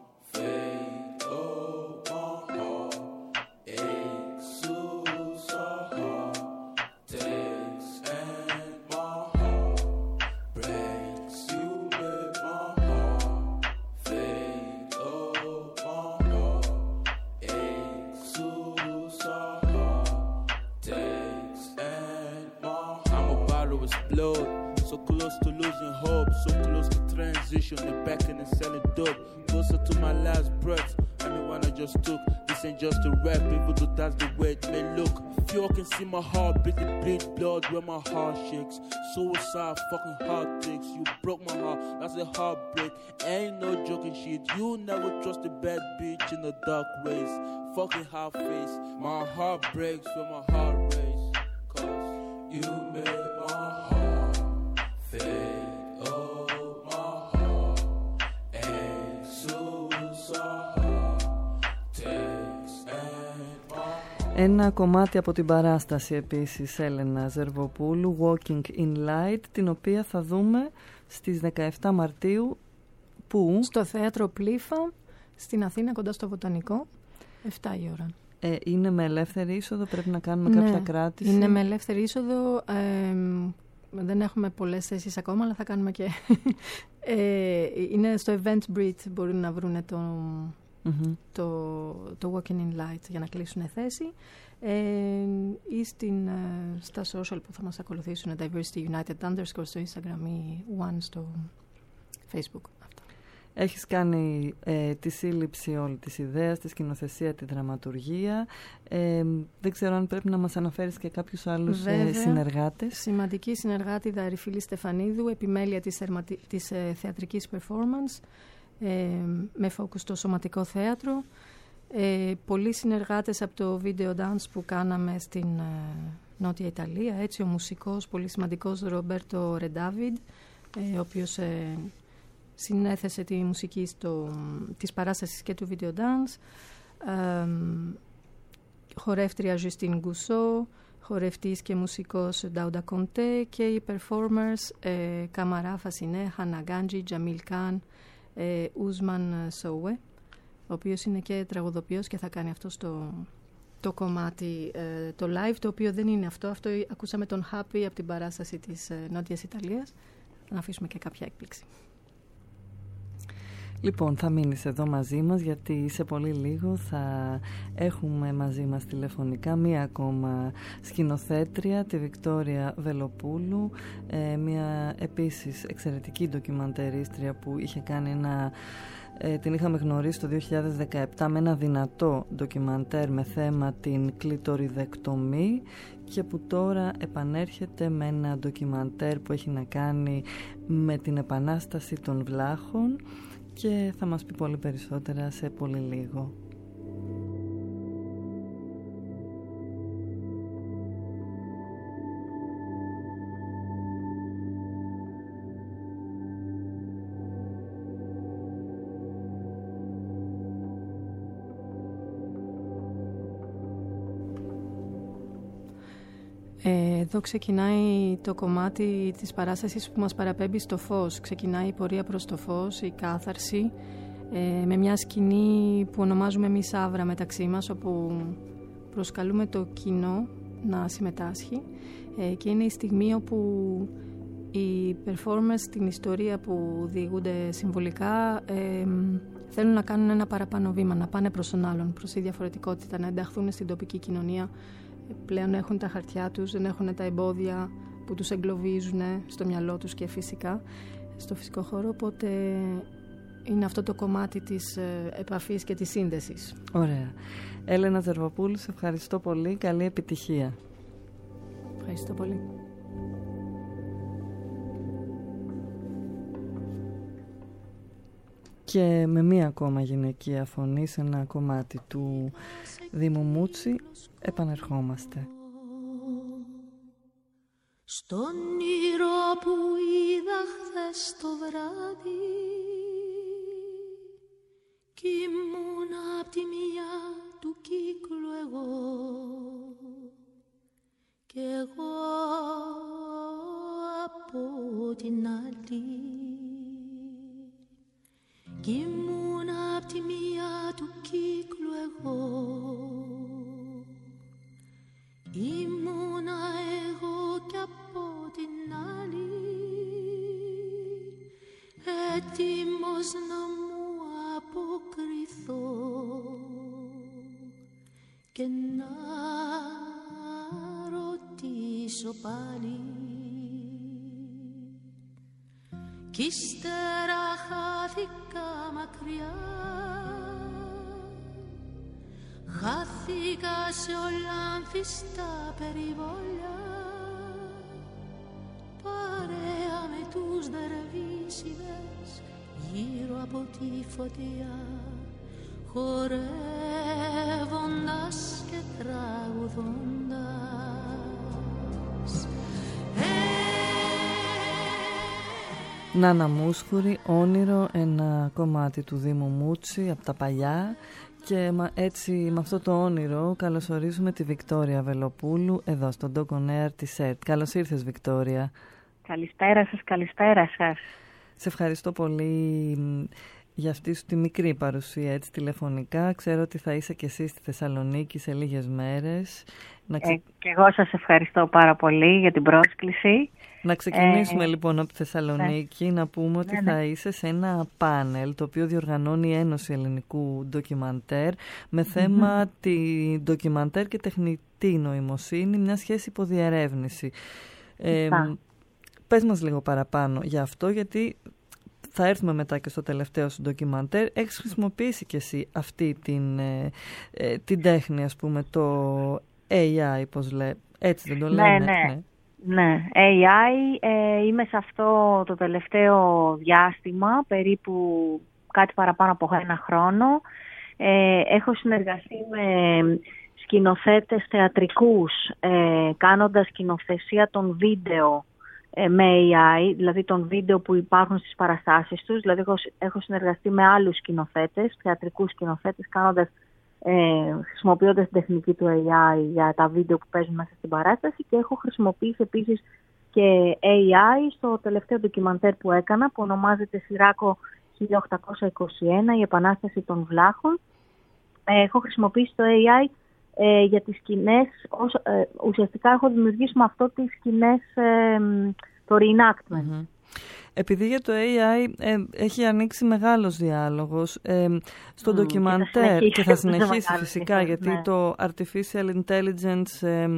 fade. Oh, my heart aches so, so hard. Takes and my heart breaks. You made my heart fade. Oh, my heart aches so, so hard. Takes and my heart. I'm about to explode. So close to losing hope, so close to transition, and back and selling dope. Closer to my last breath, and the one I just took. This ain't just a rap, even though that's the way it may look. If you all can see my heart beat, it bleed blood where my heart shakes. Suicide, fucking heart takes. You broke my heart, that's a heartbreak. Ain't no joking shit. You never trust a bad bitch in the dark ways. Fucking half face. My heart breaks when my heart race. Cause you made my heart fade. Oh, my heart aches so, so hard. Takes and my. Ένα κομμάτι από την παράσταση επίσης Έλενα Ζερβοπούλου, Walking in Light, την οποία θα δούμε στις δεκαεφτά Μαρτίου. Πού? Στο Θέατρο Πλήφα, στην Αθήνα, κοντά στο Βοτανικό, εφτά η ώρα. Ε, είναι με ελεύθερη είσοδο, πρέπει να κάνουμε ναι, κάποια κράτηση? Είναι με ελεύθερη είσοδο, ε, δεν έχουμε πολλές θέσεις ακόμα, αλλά θα κάνουμε και... ε, είναι στο Eventbrite, μπορούν να βρουν το, mm-hmm. το, το Walking in Light για να κλείσουν θέση. Ε, ή στην, στα social που θα μας ακολουθήσουν, Diversity United underscore στο Instagram ή One στο Facebook. Έχεις κάνει ε, τη σύλληψη όλη της ιδέας, τη σκηνοθεσία, τη δραματουργία. Ε, δεν ξέρω αν πρέπει να μας αναφέρεις και κάποιους άλλους ε, συνεργάτες. Σημαντική συνεργάτη Δαρυφίλη Στεφανίδου, επιμέλεια της, ερματι... της ε, θεατρικής performance, ε, με focus στο σωματικό θέατρο. Ε, πολλοί συνεργάτες από το video dance που κάναμε στην ε, Νότια Ιταλία. Έτσι, ο μουσικός, πολύ σημαντικός Ρομπέρτο Ρεντάβιντ, ε, ο οποίος... Ε, συνέθεσε τη μουσική στο, της παράστασης και του video dance, ε, χορεύτρια Justine Gousseau, χορευτής και μουσικός Ντάουντα Κοντέ και οι performers ε, Καμαρά Φασινέ, Χαναγκάντζι, Τζαμίλ Καν, ε, Ούσμαν Σόουε, ο οποίος είναι και τραγουδοποιός και θα κάνει αυτό στο, το κομμάτι, ε, το live, το οποίο δεν είναι αυτό. Αυτό ακούσαμε τον Happy από την παράσταση της ε, Νότιας Ιταλίας. Να αφήσουμε και κάποια έκπληξη. Λοιπόν, θα μείνεις εδώ μαζί μας, γιατί σε πολύ λίγο θα έχουμε μαζί μας τηλεφωνικά μία ακόμα σκηνοθέτρια, τη Βικτόρια Βελοπούλου, ε, μία επίσης εξαιρετική ντοκιμαντερίστρια που είχε κάνει ένα... Ε, την είχαμε γνωρίσει το δύο χιλιάδες δεκαεπτά με ένα δυνατό ντοκιμαντέρ με θέμα την κλειτοριδεκτομή και που τώρα επανέρχεται με ένα ντοκιμαντέρ που έχει να κάνει με την επανάσταση των βλάχων και θα μας πει πολύ περισσότερα σε πολύ λίγο. Εδώ ξεκινάει το κομμάτι της παράστασης που μας παραπέμπει στο φως. Ξεκινάει η πορεία προς το φως, η κάθαρση, ε, με μια σκηνή που ονομάζουμε εμείς Άβρα μεταξύ μας, όπου προσκαλούμε το κοινό να συμμετάσχει ε, και είναι η στιγμή όπου οι performers στην ιστορία που διηγούνται συμβολικά ε, θέλουν να κάνουν ένα παραπάνω βήμα, να πάνε προς τον άλλον, προς τη διαφορετικότητα, να ενταχθούν στην τοπική κοινωνία. Πλέον έχουν τα χαρτιά τους, δεν έχουν τα εμπόδια που τους εγκλωβίζουν στο μυαλό τους και φυσικά στο φυσικό χώρο, οπότε είναι αυτό το κομμάτι της επαφής και της σύνδεσης. Ωραία. Έλενα Ζερβοπούλου, σε ευχαριστώ πολύ, καλή επιτυχία. Ευχαριστώ πολύ. Και με μία ακόμα γυναικεία φωνή σε ένα κομμάτι του Δήμου Μούτσι επανερχόμαστε. Στον όνειρο που είδα χθες το βράδυ κι ήμουν απ' τη μια του κύκλου εγώ κι εγώ την άλλη. Κι ήμουν απ' τη μία του κύκλου εγώ, ήμουνα εγώ κι από την άλλη, έτοιμος να μου αποκριθώ και να ρωτήσω πάλι. Κι ύστερα χάθηκα μακριά, χάθηκα σε ολάνθιστα περιβόλια, παρέα με τους δερβίσιδες γύρω από τη φωτιά, χορεύοντας και τραγουδώντας. Νάνα Μούσχουρη, Όνειρο, ένα κομμάτι του Δήμου Μούτσι από τα παλιά. Και έτσι με αυτό το όνειρο καλωσορίζουμε τη Βικτόρια Βελοπούλου εδώ στον Doc On Air της ΕΡΤ. Καλώς ήρθες, Βικτόρια. Καλησπέρα σας, καλησπέρα σας. Σε ευχαριστώ πολύ για αυτή σου τη μικρή παρουσία έτσι τηλεφωνικά. Ξέρω ότι θα είσαι και εσύ στη Θεσσαλονίκη σε λίγες μέρες. Να ξε... ε, και εγώ σας ευχαριστώ πάρα πολύ για την πρόσκληση. Να ξεκινήσουμε ε, λοιπόν από τη Θεσσαλονίκη, ναι. Να πούμε ότι ναι, ναι. θα είσαι σε ένα πάνελ το οποίο διοργανώνει η Ένωση Ελληνικού Ντοκιμαντέρ με θέμα mm-hmm. τη ντοκιμαντέρ και τεχνητή νοημοσύνη, μια σχέση υποδιερεύνηση. Ε, πες μας λίγο παραπάνω για αυτό, γιατί θα έρθουμε μετά και στο τελευταίο σου ντοκιμαντέρ. Έχεις χρησιμοποιήσει και εσύ αυτή την, ε, ε, την τέχνη, ας πούμε, το έι άι, πώς λέει, έτσι δεν το λένε? Ναι, ναι. ναι. Ναι, έι άι, ε, είμαι σε αυτό το τελευταίο διάστημα, περίπου κάτι παραπάνω από ένα χρόνο. Ε, έχω συνεργαστεί με σκηνοθέτες θεατρικούς, ε, κάνοντας σκηνοθεσία των βίντεο ε, με έι άι, δηλαδή των βίντεο που υπάρχουν στις παραστάσεις τους. Δηλαδή έχω, έχω συνεργαστεί με άλλους σκηνοθέτες, θεατρικούς σκηνοθέτες, κάνοντας Ε, χρησιμοποιώντας την τεχνική του έι άι για τα βίντεο που παίζουν μέσα στην παράσταση, και έχω χρησιμοποιήσει επίσης και έι άι στο τελευταίο ντοκιμαντέρ που έκανα, που ονομάζεται Σιράκο χίλια οκτακόσια είκοσι ένα, η Επανάσταση των Βλάχων. Ε, έχω χρησιμοποιήσει το έι άι ε, για τις σκηνές, ως, ε, ουσιαστικά έχω δημιουργήσει με αυτό τις σκηνές, ε, το reenactment. Mm-hmm. Επειδή για το έι άι ε, έχει ανοίξει μεγάλος διάλογος ε, στο mm, ντοκιμαντέρ και θα συνεχίσει, και θα συνεχίσει φυσικά, ναι. γιατί το artificial intelligence ε,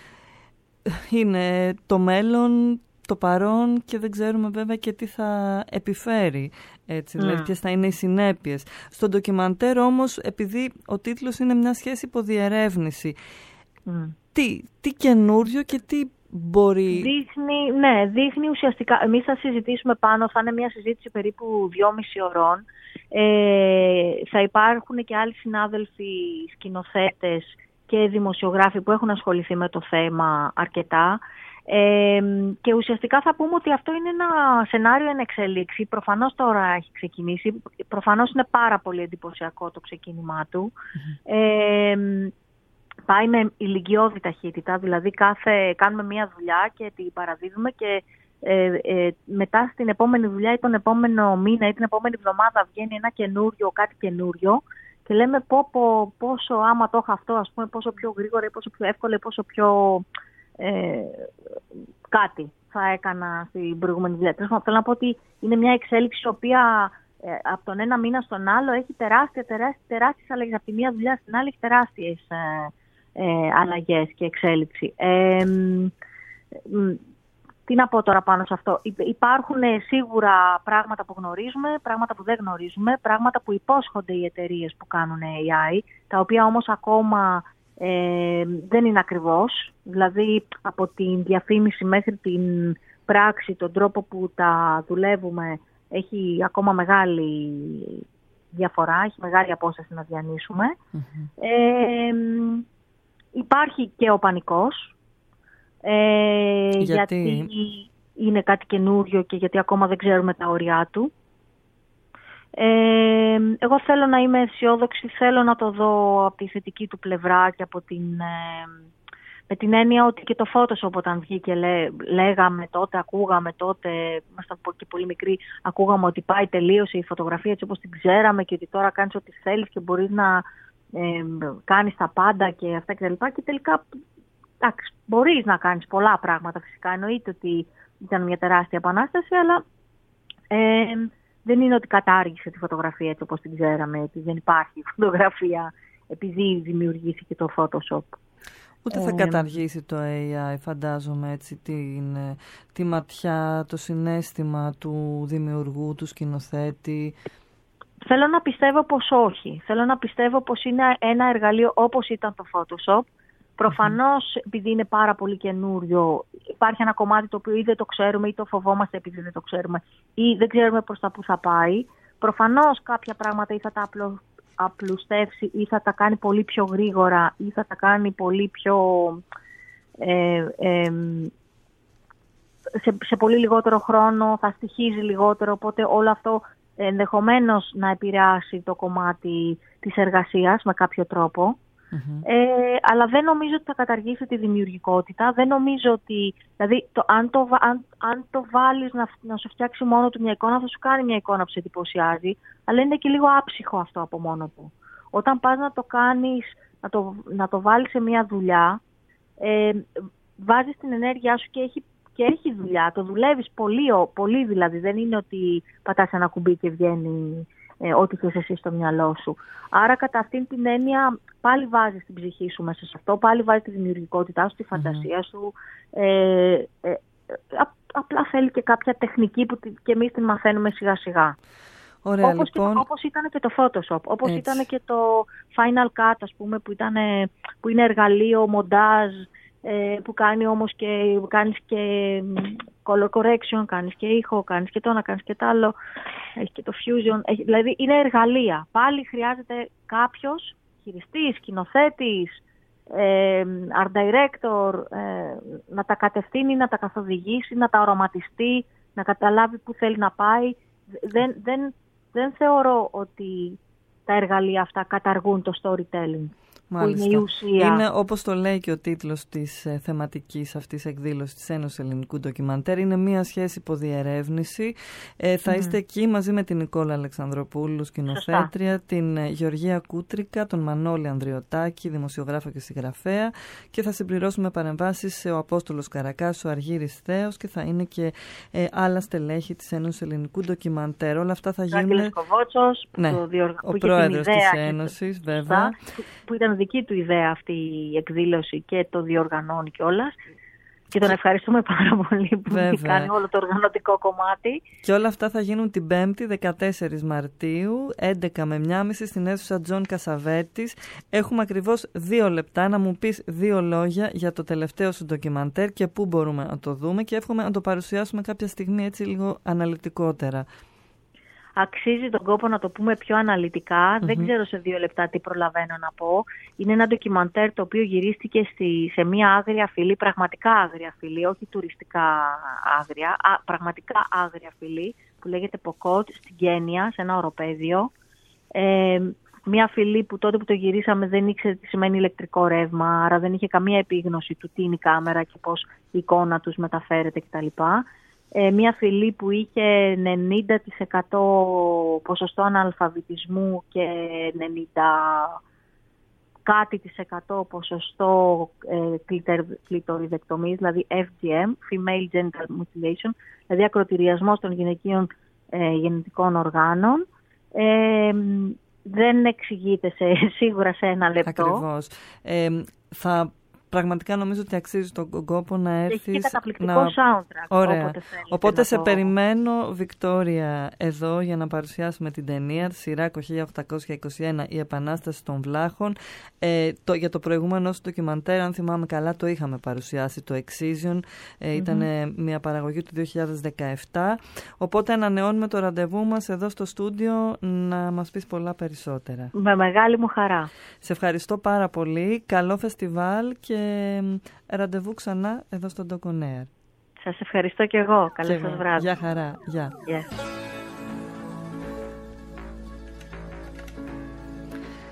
είναι το μέλλον, το παρόν, και δεν ξέρουμε βέβαια και τι θα επιφέρει, έτσι, mm. δηλαδή ποιες θα είναι οι συνέπειες. Στο ντοκιμαντέρ όμως, επειδή ο τίτλος είναι μια σχέση υποδιερεύνηση, mm. τι, τι καινούριο και τι μπορεί... Δείχνει, ναι, δείχνει ουσιαστικά. Εμείς θα συζητήσουμε πάνω, θα είναι μια συζήτηση περίπου δυόμιση ωρών. Ε, θα υπάρχουν και άλλοι συνάδελφοι σκηνοθέτες και δημοσιογράφοι που έχουν ασχοληθεί με το θέμα αρκετά. Ε, και ουσιαστικά θα πούμε ότι αυτό είναι ένα σενάριο εν εξελίξη. Προφανώς τώρα έχει ξεκινήσει. Προφανώς είναι πάρα πολύ εντυπωσιακό το ξεκίνημά του. Mm-hmm. Ε, Πάει με ηλικιώδη ταχύτητα, δηλαδή κάθε, κάνουμε μία δουλειά και την παραδίδουμε, και ε, ε, μετά στην επόμενη δουλειά ή τον επόμενο μήνα ή την επόμενη εβδομάδα βγαίνει ένα καινούριο, κάτι καινούριο, και λέμε πω, πω, πόσο άμα το είχα αυτό, ας πούμε, πόσο πιο γρήγορα ή πόσο πιο εύκολα ή πόσο πιο ε, κάτι θα έκανα στην προηγούμενη δουλειά. Θέλω να πω ότι είναι μια εξέλιξη η οποία ε, από τον ένα μήνα στον άλλο έχει τεράστια, τεράστια, τεράστιες αλλαγές. Από τη μία δουλειά στην άλλη έχει τεράστιες ε, Ε, αλλαγές και εξέλιξη. Ε, τι να πω τώρα πάνω σε αυτό. Υπάρχουν σίγουρα πράγματα που γνωρίζουμε, πράγματα που δεν γνωρίζουμε, πράγματα που υπόσχονται οι εταιρείες που κάνουν έι άι, τα οποία όμως ακόμα ε, δεν είναι ακριβώς. Δηλαδή από την διαφήμιση μέχρι την πράξη, τον τρόπο που τα δουλεύουμε, έχει ακόμα μεγάλη διαφορά, έχει μεγάλη απόσταση να διανύσουμε. Mm-hmm. Ε, Υπάρχει και ο πανικός, ε, γιατί? γιατί είναι κάτι καινούριο και γιατί ακόμα δεν ξέρουμε τα όρια του. Ε, εγώ θέλω να είμαι αισιόδοξη, θέλω να το δω από τη θετική του πλευρά και από την, ε, με την έννοια ότι και το Photoshop όταν βγήκε λέ, λέγαμε τότε, ακούγαμε τότε, ήμασταν και πολύ μικροί, ακούγαμε ότι πάει, τελείωσε η φωτογραφία έτσι όπως την ξέραμε και ότι τώρα κάνεις ό,τι θέλεις και μπορείς να ε, κάνεις τα πάντα και αυτά και τα λοιπά. Και τελικά, εντάξει, μπορείς να κάνεις πολλά πράγματα φυσικά, εννοείται ότι ήταν μια τεράστια επανάσταση, αλλά ε, δεν είναι ότι κατάργησε τη φωτογραφία έτσι όπως την ξέραμε, ότι δεν υπάρχει φωτογραφία επειδή δημιουργήθηκε το Photoshop. Ούτε θα καταργήσει το έι άι, φαντάζομαι, έτσι, την, τη ματιά, το συναίσθημα του δημιουργού, του σκηνοθέτη. Θέλω να πιστεύω πως όχι. Θέλω να πιστεύω πως είναι ένα εργαλείο όπως ήταν το Photoshop. Προφανώς, mm-hmm. επειδή είναι πάρα πολύ καινούριο, υπάρχει ένα κομμάτι το οποίο ή δεν το ξέρουμε ή το φοβόμαστε επειδή δεν το ξέρουμε ή δεν ξέρουμε προς τα που θα πάει. Προφανώς κάποια πράγματα ή θα τα απλώ... απλουστεύσει ή θα τα κάνει πολύ πιο γρήγορα ή θα τα κάνει πολύ πιο ε, ε, σε, σε πολύ λιγότερο χρόνο, θα στοιχίζει λιγότερο, οπότε όλο αυτό ενδεχομένως να επηρεάσει το κομμάτι της εργασίας με κάποιο τρόπο. Mm-hmm. Ε, αλλά δεν νομίζω ότι θα καταργήσει τη δημιουργικότητα. Δεν νομίζω ότι, δηλαδή, το, αν, το, αν, αν το βάλεις να, να σου φτιάξει μόνο του μια εικόνα, θα σου κάνει μια εικόνα που σε εντυπωσιάζει, αλλά είναι και λίγο άψυχο αυτό από μόνο του. Όταν πας να το κάνεις, να το, να το βάλεις σε μια δουλειά, ε, βάζεις την ενέργειά σου και έχει, και έχει δουλειά. Το δουλεύεις πολύ, πολύ δηλαδή. Δεν είναι ότι πατάς ένα κουμπί και βγαίνει Ε, ό,τι θες εσύ στο μυαλό σου. Άρα κατά αυτήν την έννοια πάλι βάζεις την ψυχή σου μέσα σε αυτό, πάλι βάζεις τη δημιουργικότητά σου, τη φαντασία mm-hmm. σου. Ε, ε, α, απλά θέλει και κάποια τεχνική που και εμείς την μαθαίνουμε σιγά σιγά. Ωραία, όπως, λοιπόν. και, όπως ήταν και το Photoshop, όπως έτσι. Ήταν και το Final Cut, ας πούμε, που, ήταν, που είναι εργαλείο, μοντάζ, που κάνει όμως και, κάνεις και color correction, κάνεις και ήχο, κάνεις και το ένα, κάνεις και το άλλο, έχει και το fusion, έχει, δηλαδή είναι εργαλεία. Πάλι χρειάζεται κάποιος, χειριστής, σκηνοθέτης, ε, art director, ε, να τα κατευθύνει, να τα καθοδηγήσει, να τα οραματιστεί, να καταλάβει πού θέλει να πάει. Δεν, δεν, δεν θεωρώ ότι τα εργαλεία αυτά καταργούν το storytelling. Μάλιστα. Που είναι η ουσία. Είναι, όπως το λέει και ο τίτλος της ε, θεματικής αυτής εκδήλωσης της Ένωσης Ελληνικού Ντοκιμαντέρ, είναι μία σχέση υποδιερεύνηση. Ε, θα mm. είστε εκεί μαζί με την Νικόλα Αλεξανδροπούλου, σκηνοθέτρια, Σωστά. την ε, Γεωργία Κούτρικα, τον Μανώλη Ανδριωτάκη, δημοσιογράφο και συγγραφέα, και θα συμπληρώσουμε παρεμβάσεις ο Απόστολος Καρακάς, ο Αργύρης Θέος, και θα είναι και ε, άλλα στελέχη της Ένωσης Ελληνικού Ντοκιμαντέρ. Όλα αυτά θα γίνουν. Κοβότσος, ναι, το διοργ... ο πρόεδρος της Ένωσης, βέβαια. Που ήταν δική του ιδέα αυτή η εκδήλωση και το διοργανώνει κιόλας. Και τον ευχαριστούμε πάρα πολύ που έχει κάνει όλο το οργανωτικό κομμάτι. Και όλα αυτά θα γίνουν την Πέμπτη, δεκατέσσερις Μαρτίου, έντεκα με μία και μισή στην αίθουσα Τζον Κασαβέτης. Έχουμε ακριβώς δύο λεπτά να μου πεις δύο λόγια για το τελευταίο σου ντοκιμαντέρ και πού μπορούμε να το δούμε, και εύχομαι να το παρουσιάσουμε κάποια στιγμή έτσι λίγο αναλυτικότερα. Αξίζει τον κόπο να το πούμε πιο αναλυτικά. Mm-hmm. Δεν ξέρω σε δύο λεπτά τι προλαβαίνω να πω. Είναι ένα ντοκιμαντέρ το οποίο γυρίστηκε στη, σε μια άγρια φυλή, πραγματικά άγρια φυλή, όχι τουριστικά άγρια, α, πραγματικά άγρια φυλή, που λέγεται Ποκότ, στην Κένια, σε ένα οροπέδιο. Ε, μια φυλή που τότε που το γυρίσαμε δεν ήξερε τι σημαίνει ηλεκτρικό ρεύμα, άρα δεν είχε καμία επίγνωση του τι είναι η κάμερα και πώς η εικόνα τους μεταφέρεται κτλ. Ε, μια φυλή που είχε ενενήντα τοις εκατό ποσοστό αναλφαβητισμού και ενενήντα κάτι της εκατό ποσοστό ε, κλειτοριδεκτομής, δηλαδή εφ τζι εμ, Female Genital Mutilation, δηλαδή ακροτηριασμός των γυναικείων ε, γεννητικών οργάνων. Ε, δεν εξηγείται σε, σίγουρα σε ένα λεπτό. Ακριβώς. Ε, θα... Πραγματικά νομίζω ότι αξίζει τον κόπο να έρθεις. Έχει καταπληκτικό να... soundtrack. Ωραία. Όποτε, Οπότε σε το... περιμένω, Βικτόρια, εδώ για να παρουσιάσουμε την ταινία Σιράκο χίλια οκτακόσια είκοσι ένα, η Επανάσταση των Βλάχων. Ε, το, για το προηγούμενο σου ντοκιμαντέρ, αν θυμάμαι καλά, το είχαμε παρουσιάσει, το Excision. Ε, mm-hmm. Ήταν μια παραγωγή του δύο χιλιάδες δεκαεπτά. Οπότε ανανεώνουμε το ραντεβού μας εδώ στο στούντιο να μας πεις πολλά περισσότερα. Με μεγάλη μου χαρά. Σε ευχαριστώ πάρα πολύ. Καλό φεστιβάλ και ραντεβού ξανά εδώ στο Doc On Air. Σας ευχαριστώ και εγώ. Καλό σας βράδυ. Γεια χαρά. Γεια. Yeah.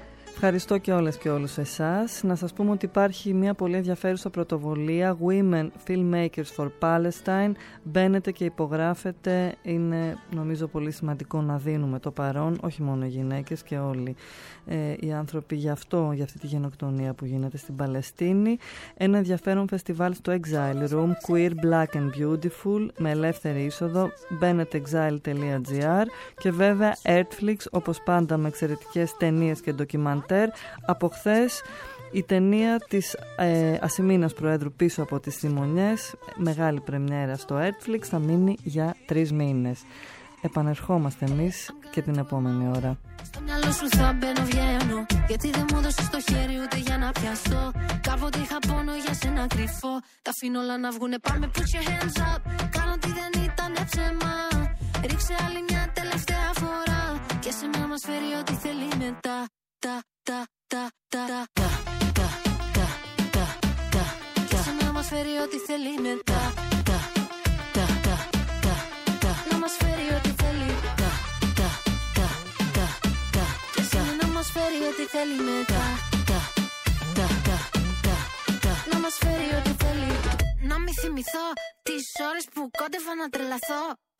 ευχαριστώ και όλες και όλους εσάς. Να σας πούμε ότι υπάρχει μια πολύ ενδιαφέρουσα πρωτοβουλία Women Filmmakers for Palestine. Μπαίνετε και υπογράφετε. Είναι νομίζω πολύ σημαντικό να δίνουμε το παρόν, όχι μόνο οι γυναίκες και όλοι ε, οι άνθρωποι για αυτό, για αυτή τη γενοκτονία που γίνεται στην Παλαιστίνη. Ένα ενδιαφέρον φεστιβάλ στο Exile Room, Queer, Black and Beautiful, με ελεύθερη είσοδο. Μπαίνετε exile τελεία gr και βέβαια Earthflix, όπως πάντα με εξαιρετικές ταινίες και ντοκιμαντέρ. Από χθες η ταινία της ε, Ασημίνας Προέδρου πίσω από τις Σιμονιές, μεγάλη πρεμιέρα στο Earthflix, θα μείνει για τρεις μήνες. Επανερχόμαστε εμείς και την επόμενη ώρα. Στο μυαλό σου θα μπαίνω βγαίνω, γιατί δεν μου έδωσες το χέρι ούτε για να πιαστώ. Κάποτε είχα πόνο για σένα κρυφό. Τα αφήνω όλα να βγουνε, πάμε put your hands up. Κάνω ότι δεν ήταν ψέμα. Ρίξε άλλη μια τελευταία φορά και σε μένα μας φέρει ό,τι θέλει μετά. Τα, τα, τα, τα, τα, τα, τα, τα, τα, τα. Και σε μένα μας φέρει ό,τι θέλει μετά. Τα, τα, τα, τα, τα. Να μας φέρει ό,τι θέλει. Τα, τα, τα, τα, τα. Και σε μένα μας φέρει ό,τι θέλει μετά. Τα, τα, τα, τα, τα. Να μας φέρει ό,τι θέλει. Να μη θυμηθώ τις ώρες που κόντευα να τρελαθώ.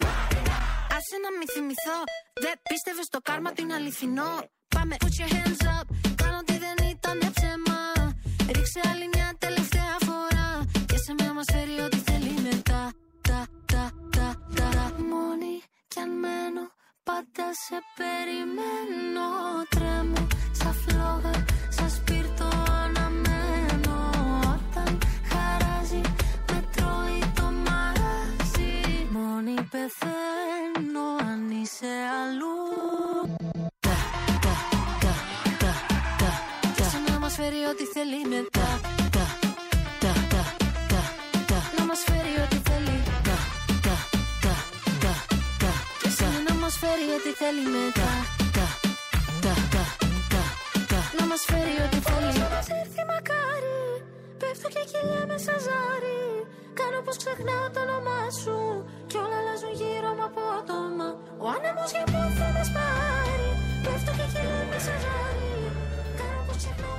Άσε να μη θυμηθώ. Δεν πίστευες στο κάρμα το είναι αληθινό. Πάμε put your hands up. Κάνω ότι δεν ήταν ψέμα. Ρίξε άλλη μια τελευταία φορά και σε μένα μας φέρει ό,τι θέλει μετά. Τα, τα, τα, τα, τα. Μόνη κι αν μένω πάντα σε περιμένω. Τρέμω σαν φλόγα, σαν σπίρτο αναμένω. Όταν χαράζει με τρώει το μαγαζί. Μόνη πεθαίνω αν είσαι αλλού. Τα, τα, τα, τα, τα, τα. Και σε να μας φέρει ό,τι θέλει μετά. Τα, τα, τα, τα, τα. Να μας φέρει ό,τι θέλει. Τα, τα, τα, τα, τα. Και σε να μας φέρει ό,τι θέλει μετά. Τα, τα, τα, τα, τα. Να μας φέρει ό,τι θέλει. Όσο μας έρθει μακάρι, πέφτω και κυλιέμαι σαν ζάρι. Κάνω πως ξεχνάω το όνομά σου κι όλα αλλάζουν γύρω μου απότομα. Ο άνεμος για πού θα μας πάρει, πέφτω και κυλιέμαι σαν ζάρι. Κάνω πως ξεχνάω.